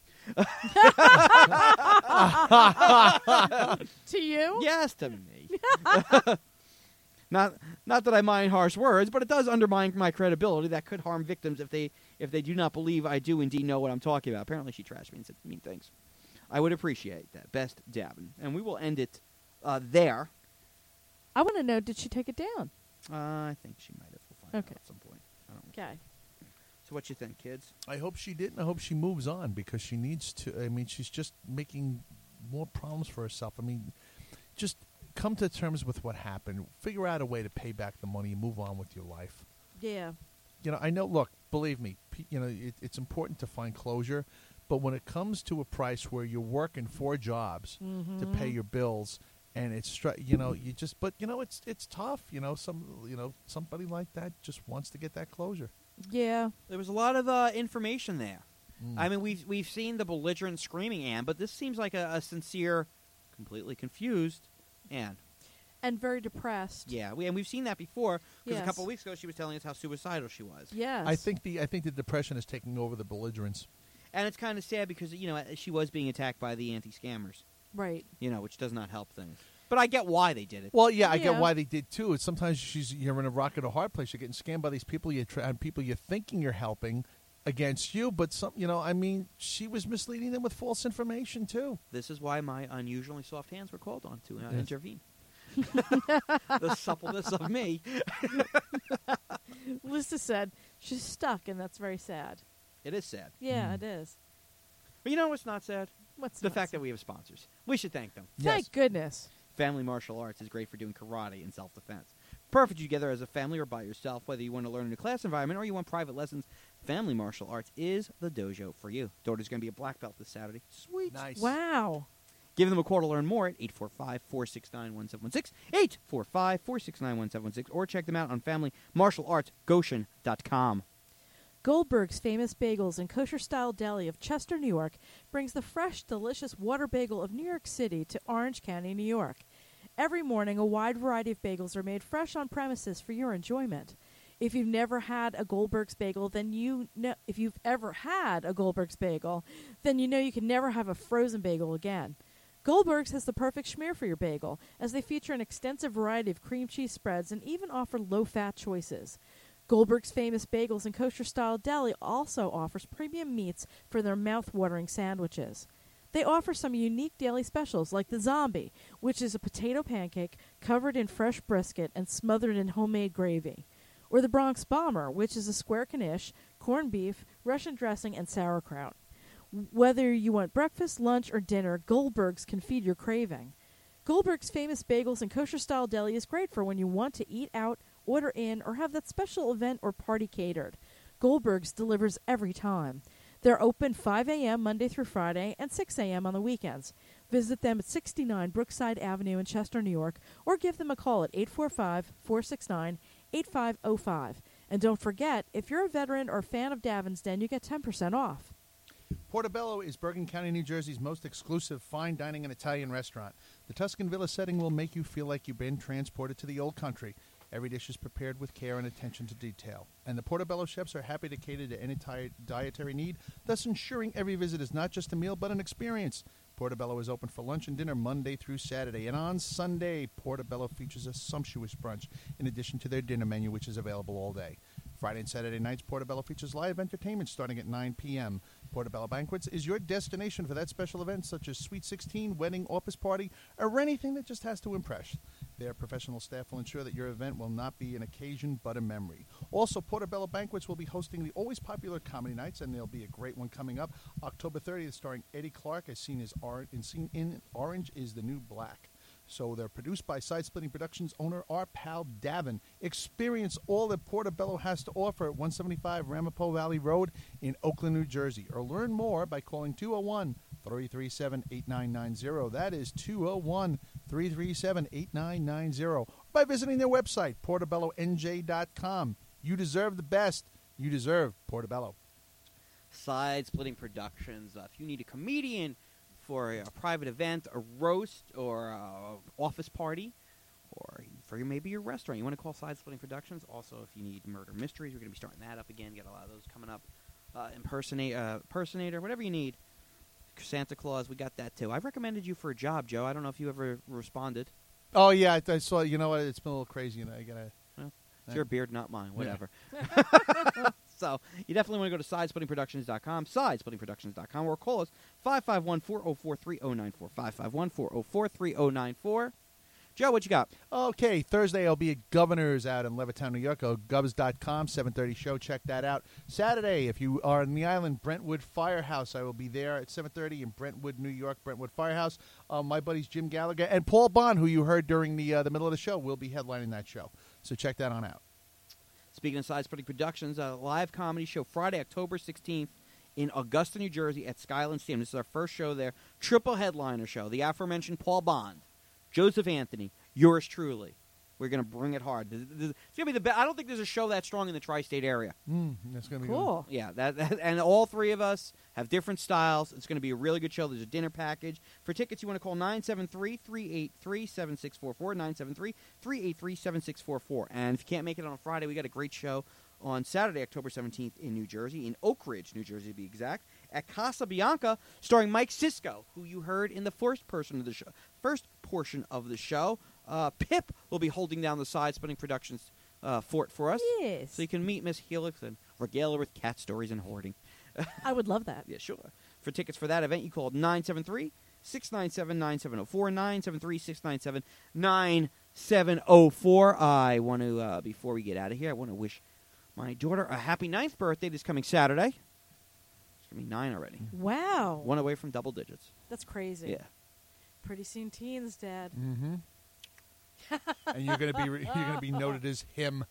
To you? Yes, to me. not not that I mind harsh words, but it does undermine my credibility. That could harm victims if they if they do not believe I do indeed know what I'm talking about. Apparently she trashed me and said mean things. I would appreciate that. Best, Davin. And we will end it uh, there. I want to know, did she take it down? Uh, I think she might have. We'll find Okay. out at some point. I don't know. Okay. So what you think, kids? I hope she didn't. I hope she moves on because she needs to. I mean, she's just making more problems for herself. I mean, just come to terms with what happened. Figure out a way to pay back the money and move on with your life. Yeah. You know, I know. Look, believe me. P- You know, it, it's important to find closure, but when it comes to a price where you're working four jobs Mm-hmm. to pay your bills, and it's str- you know, you just. But you know, it's it's tough. You know, some you know somebody like that just wants to get that closure. Yeah. There was a lot of uh, information there. Mm. I mean, we've we've seen the belligerent screaming Anne, but this seems like a, a sincere, completely confused Anne. And very depressed. Yeah, we, and we've seen that before because Yes. a couple of weeks ago she was telling us how suicidal she was. Yes. I think the I think the depression is taking over the belligerence. And it's kind of sad because you know she was being attacked by the anti-scammers, Right. you know, which does not help things. But I get why they did it. Well, yeah, I Yeah. get why they did too. It's sometimes she's you're in a rock and a hard place. You're getting scammed by these people you try, and people you're thinking you're helping against you, but some you know, I mean, she was misleading them with false information too. This is why my unusually soft hands were called on to uh, Yes. intervene. The suppleness of me. Lisa said she's stuck, and that's very sad. It is sad. Yeah, Mm. it is. But you know what's not sad? What's The not fact sad? that we have sponsors. We should thank them. Thank Yes. goodness. Family Martial Arts is great for doing karate and self-defense. Perfect together as a family or by yourself, whether you want to learn in a class environment or you want private lessons. Family Martial Arts is the dojo for you. Daughter's going to be a black belt this Saturday. Sweet. Nice. Wow. Give them a call to learn more at eight four five, four six nine, one seven one six, eight four five, four six nine, one seven one six, or check them out on family martial arts goshen dot com. Goldberg's Famous Bagels and Kosher Style Deli of Chester, New York, brings the fresh, delicious water bagel of New York City to Orange County, New York. Every morning, a wide variety of bagels are made fresh on premises for your enjoyment. If you've never had a Goldberg's bagel, then you know. If you've ever had a Goldberg's bagel, then you know you can never have a frozen bagel again. Goldberg's has the perfect schmear for your bagel, as they feature an extensive variety of cream cheese spreads and even offer low-fat choices. Goldberg's Famous Bagels and Kosher Style Deli also offers premium meats for their mouth-watering sandwiches. They offer some unique daily specials like the Zombie, which is a potato pancake covered in fresh brisket and smothered in homemade gravy, or the Bronx Bomber, which is a square knish, corned beef, Russian dressing, and sauerkraut. Whether you want breakfast, lunch, or dinner, Goldberg's can feed your craving. Goldberg's Famous Bagels and Kosher Style Deli is great for when you want to eat out, order in, or have that special event or party catered. Goldberg's delivers every time. They're open five a.m. Monday through Friday and six a.m. on the weekends. Visit them at sixty-nine Brookside Avenue in Chester, New York, or give them a call at eight four five, four six nine, eight five zero five. And don't forget, if you're a veteran or fan of Davin's Den, you get ten percent off. Portobello is Bergen County, New Jersey's most exclusive fine dining and Italian restaurant. The Tuscan Villa setting will make you feel like you've been transported to the old country. Every dish is prepared with care and attention to detail. And the Portobello chefs are happy to cater to any ti- dietary need, thus ensuring every visit is not just a meal but an experience. Portobello is open for lunch and dinner Monday through Saturday. And on Sunday, Portobello features a sumptuous brunch in addition to their dinner menu, which is available all day. Friday and Saturday nights, Portobello features live entertainment starting at nine p.m. Portobello Banquets is your destination for that special event, such as Sweet sixteen, wedding, office party, or anything that just has to impress. Their professional staff will ensure that your event will not be an occasion but a memory. Also, Portobello Banquets will be hosting the always popular comedy nights, and there'll be a great one coming up October thirtieth, starring Eddie Clark, as seen as Or- in, seen in Orange is the New Black. So they're produced by Side Splitting Productions owner our pal Davin. Experience all that Portobello has to offer at one seventy-five Ramapo Valley Road in Oakland, New Jersey. Or learn more by calling two oh one, three three seven, eight nine nine zero. That is two oh one, three three seven, eight nine nine zero. By visiting their website, portobello n j dot com. You deserve the best. You deserve Portobello. Side Splitting Productions. Uh, if you need a comedian for a, a private event, a roast, or a office party, or for maybe your restaurant, you want to call Side Splitting Productions. Also, if you need murder mysteries, we're going to be starting that up again. Got a lot of those coming up. Uh, impersonate, uh, impersonator, whatever you need. Santa Claus, we got that too. I recommended you for a job, Joe. I don't know if you ever responded. Oh, yeah, I, I saw, you know what, it's been a little crazy. You know, you gotta, Well, it's your beard, not mine. Whatever. Yeah. So you definitely want to go to side splitting productions dot com, side splitting productions dot com, or call us five five one, four oh four, three oh nine four, five five one, four oh four, three oh nine four. Joe, what you got? Okay, Thursday I'll be at Governor's out in Levittown, New York. Oh, govs dot com, seven thirty show. Check that out. Saturday, if you are in the island, Brentwood Firehouse. I will be there at seven thirty in Brentwood, New York, Brentwood Firehouse. Uh, my buddies Jim Gallagher and Paul Bond, who you heard during the uh, the middle of the show, will be headlining that show. So check that on out. Speaking of Side Splitting Productions, a live comedy show Friday, October sixteenth in Augusta, New Jersey at Skyland Stadium. This is our first show there. Triple headliner show. The aforementioned Paul Bond, Joseph Anthony, yours truly. We're going to bring it hard. This- this- It's going to be the best. I don't think there's a show that strong in the tri-state area. Mm, that's going to be Cool. Yeah, that, that and all three of us have different styles. It's going to be a really good show. There's a dinner package. For tickets, you want to call nine seven three, three eight three, seven six four four, nine seven three, three eight three, seven six four four. And if you can't make it on Friday, we got a great show on Saturday, October seventeenth in New Jersey, in Oak Ridge, New Jersey to be exact, at Casa Bianca, starring Mike Sisko, who you heard in the first person of the show, first portion of the show. Uh, Pip will be holding down the Side Splitting Productions uh, fort for us. Yes. So you can meet Miss Helix and regale her with cat stories and hoarding. I would love that. Yeah, sure. For tickets for that event, you call nine seven three, six nine seven, nine seven zero four, nine seven three, six nine seven, nine seven zero four. I want to, uh, before we get out of here, I want to wish my daughter a happy ninth birthday this coming Saturday. It's going to be nine already. Wow. One away from double digits. That's crazy. Yeah. Pretty soon teens, Dad. Mm-hmm. And you're going to be re- you're going to be noted as him.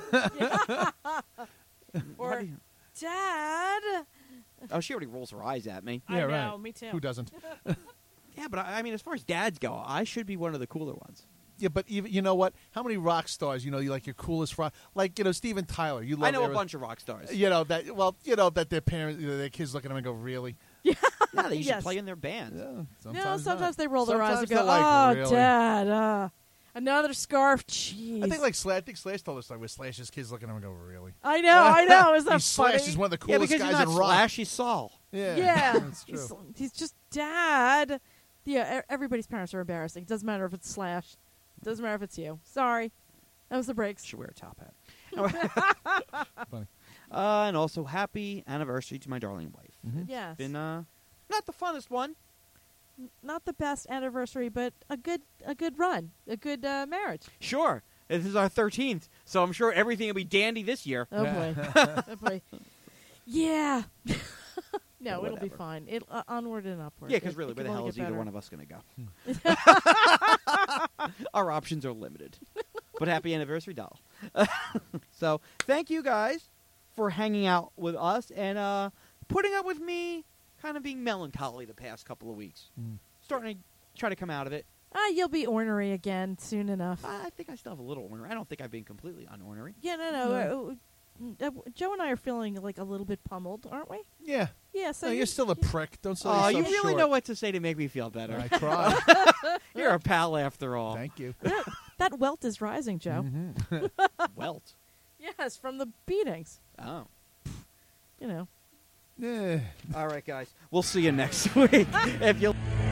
How Or, do you- Dad. oh, she already rolls her eyes at me. I Yeah, know, right. me too. Who doesn't? Yeah, but I, I mean, as far as dads go, I should be one of the cooler ones. Yeah, but even, you know what? How many rock stars, you know, you like your coolest rock, like, you know, Steven Tyler. You love I know a Aerosmith. bunch of rock stars. You know that. Well, you know that their parents, you know, their kids look at them and go, "Really?" Yeah, they used Yes. to play in their bands. Yeah, No, sometimes not. they roll their eyes and Sometimes go, they're "Oh, like, really? Dad, uh, another scarf." Jeez. I think like Slash. I think Slash told us like with Slash's kids looking at him and go, "Really?" I know, I know. Is that He's Slash funny? is one of the Yeah, coolest because he's guys not in rock. Slash, he's Saul. Yeah, Yeah, that's true. he's, he's just Dad. Yeah, e- everybody's parents are embarrassing. It doesn't matter if it's Slash. It doesn't matter if it's you. Sorry, that was the breaks. Should wear a top hat. Funny. Uh, and also, happy anniversary to my darling wife. Mhm. Yes, Been uh, not the funnest one. N- not the best anniversary, but a good a good run, a good uh, marriage. Sure, this is our thirteenth, so I'm sure everything will be dandy this year. Oh Yeah. boy, oh boy. Yeah. No, Well, it'll be whatever. fine. It uh, onward and upward. Yeah, because It- really, it where can the hell only is get either better. one of us going to go? Our options are limited. But happy anniversary, doll. So, thank you guys for hanging out with us and uh, putting up with me kind of being melancholy the past couple of weeks. Mm. Starting to try to come out of it. Ah, you'll be ornery again soon enough. I think I still have a little ornery. I don't think I've been completely unornery. Yeah, no, no. Uh, uh, uh, Joe and I are feeling like a little bit pummeled, aren't we? Yeah. Yeah. So No, you- you're still a prick. Don't sell Oh, yourself you really short. know what to say to make me feel better. I try. You're a pal after all. Thank you. that, that welt is rising, Joe. Mhm. Welt. Yes, from the beatings. Oh. You know. Yeah. All right, guys. We'll see you next week. If you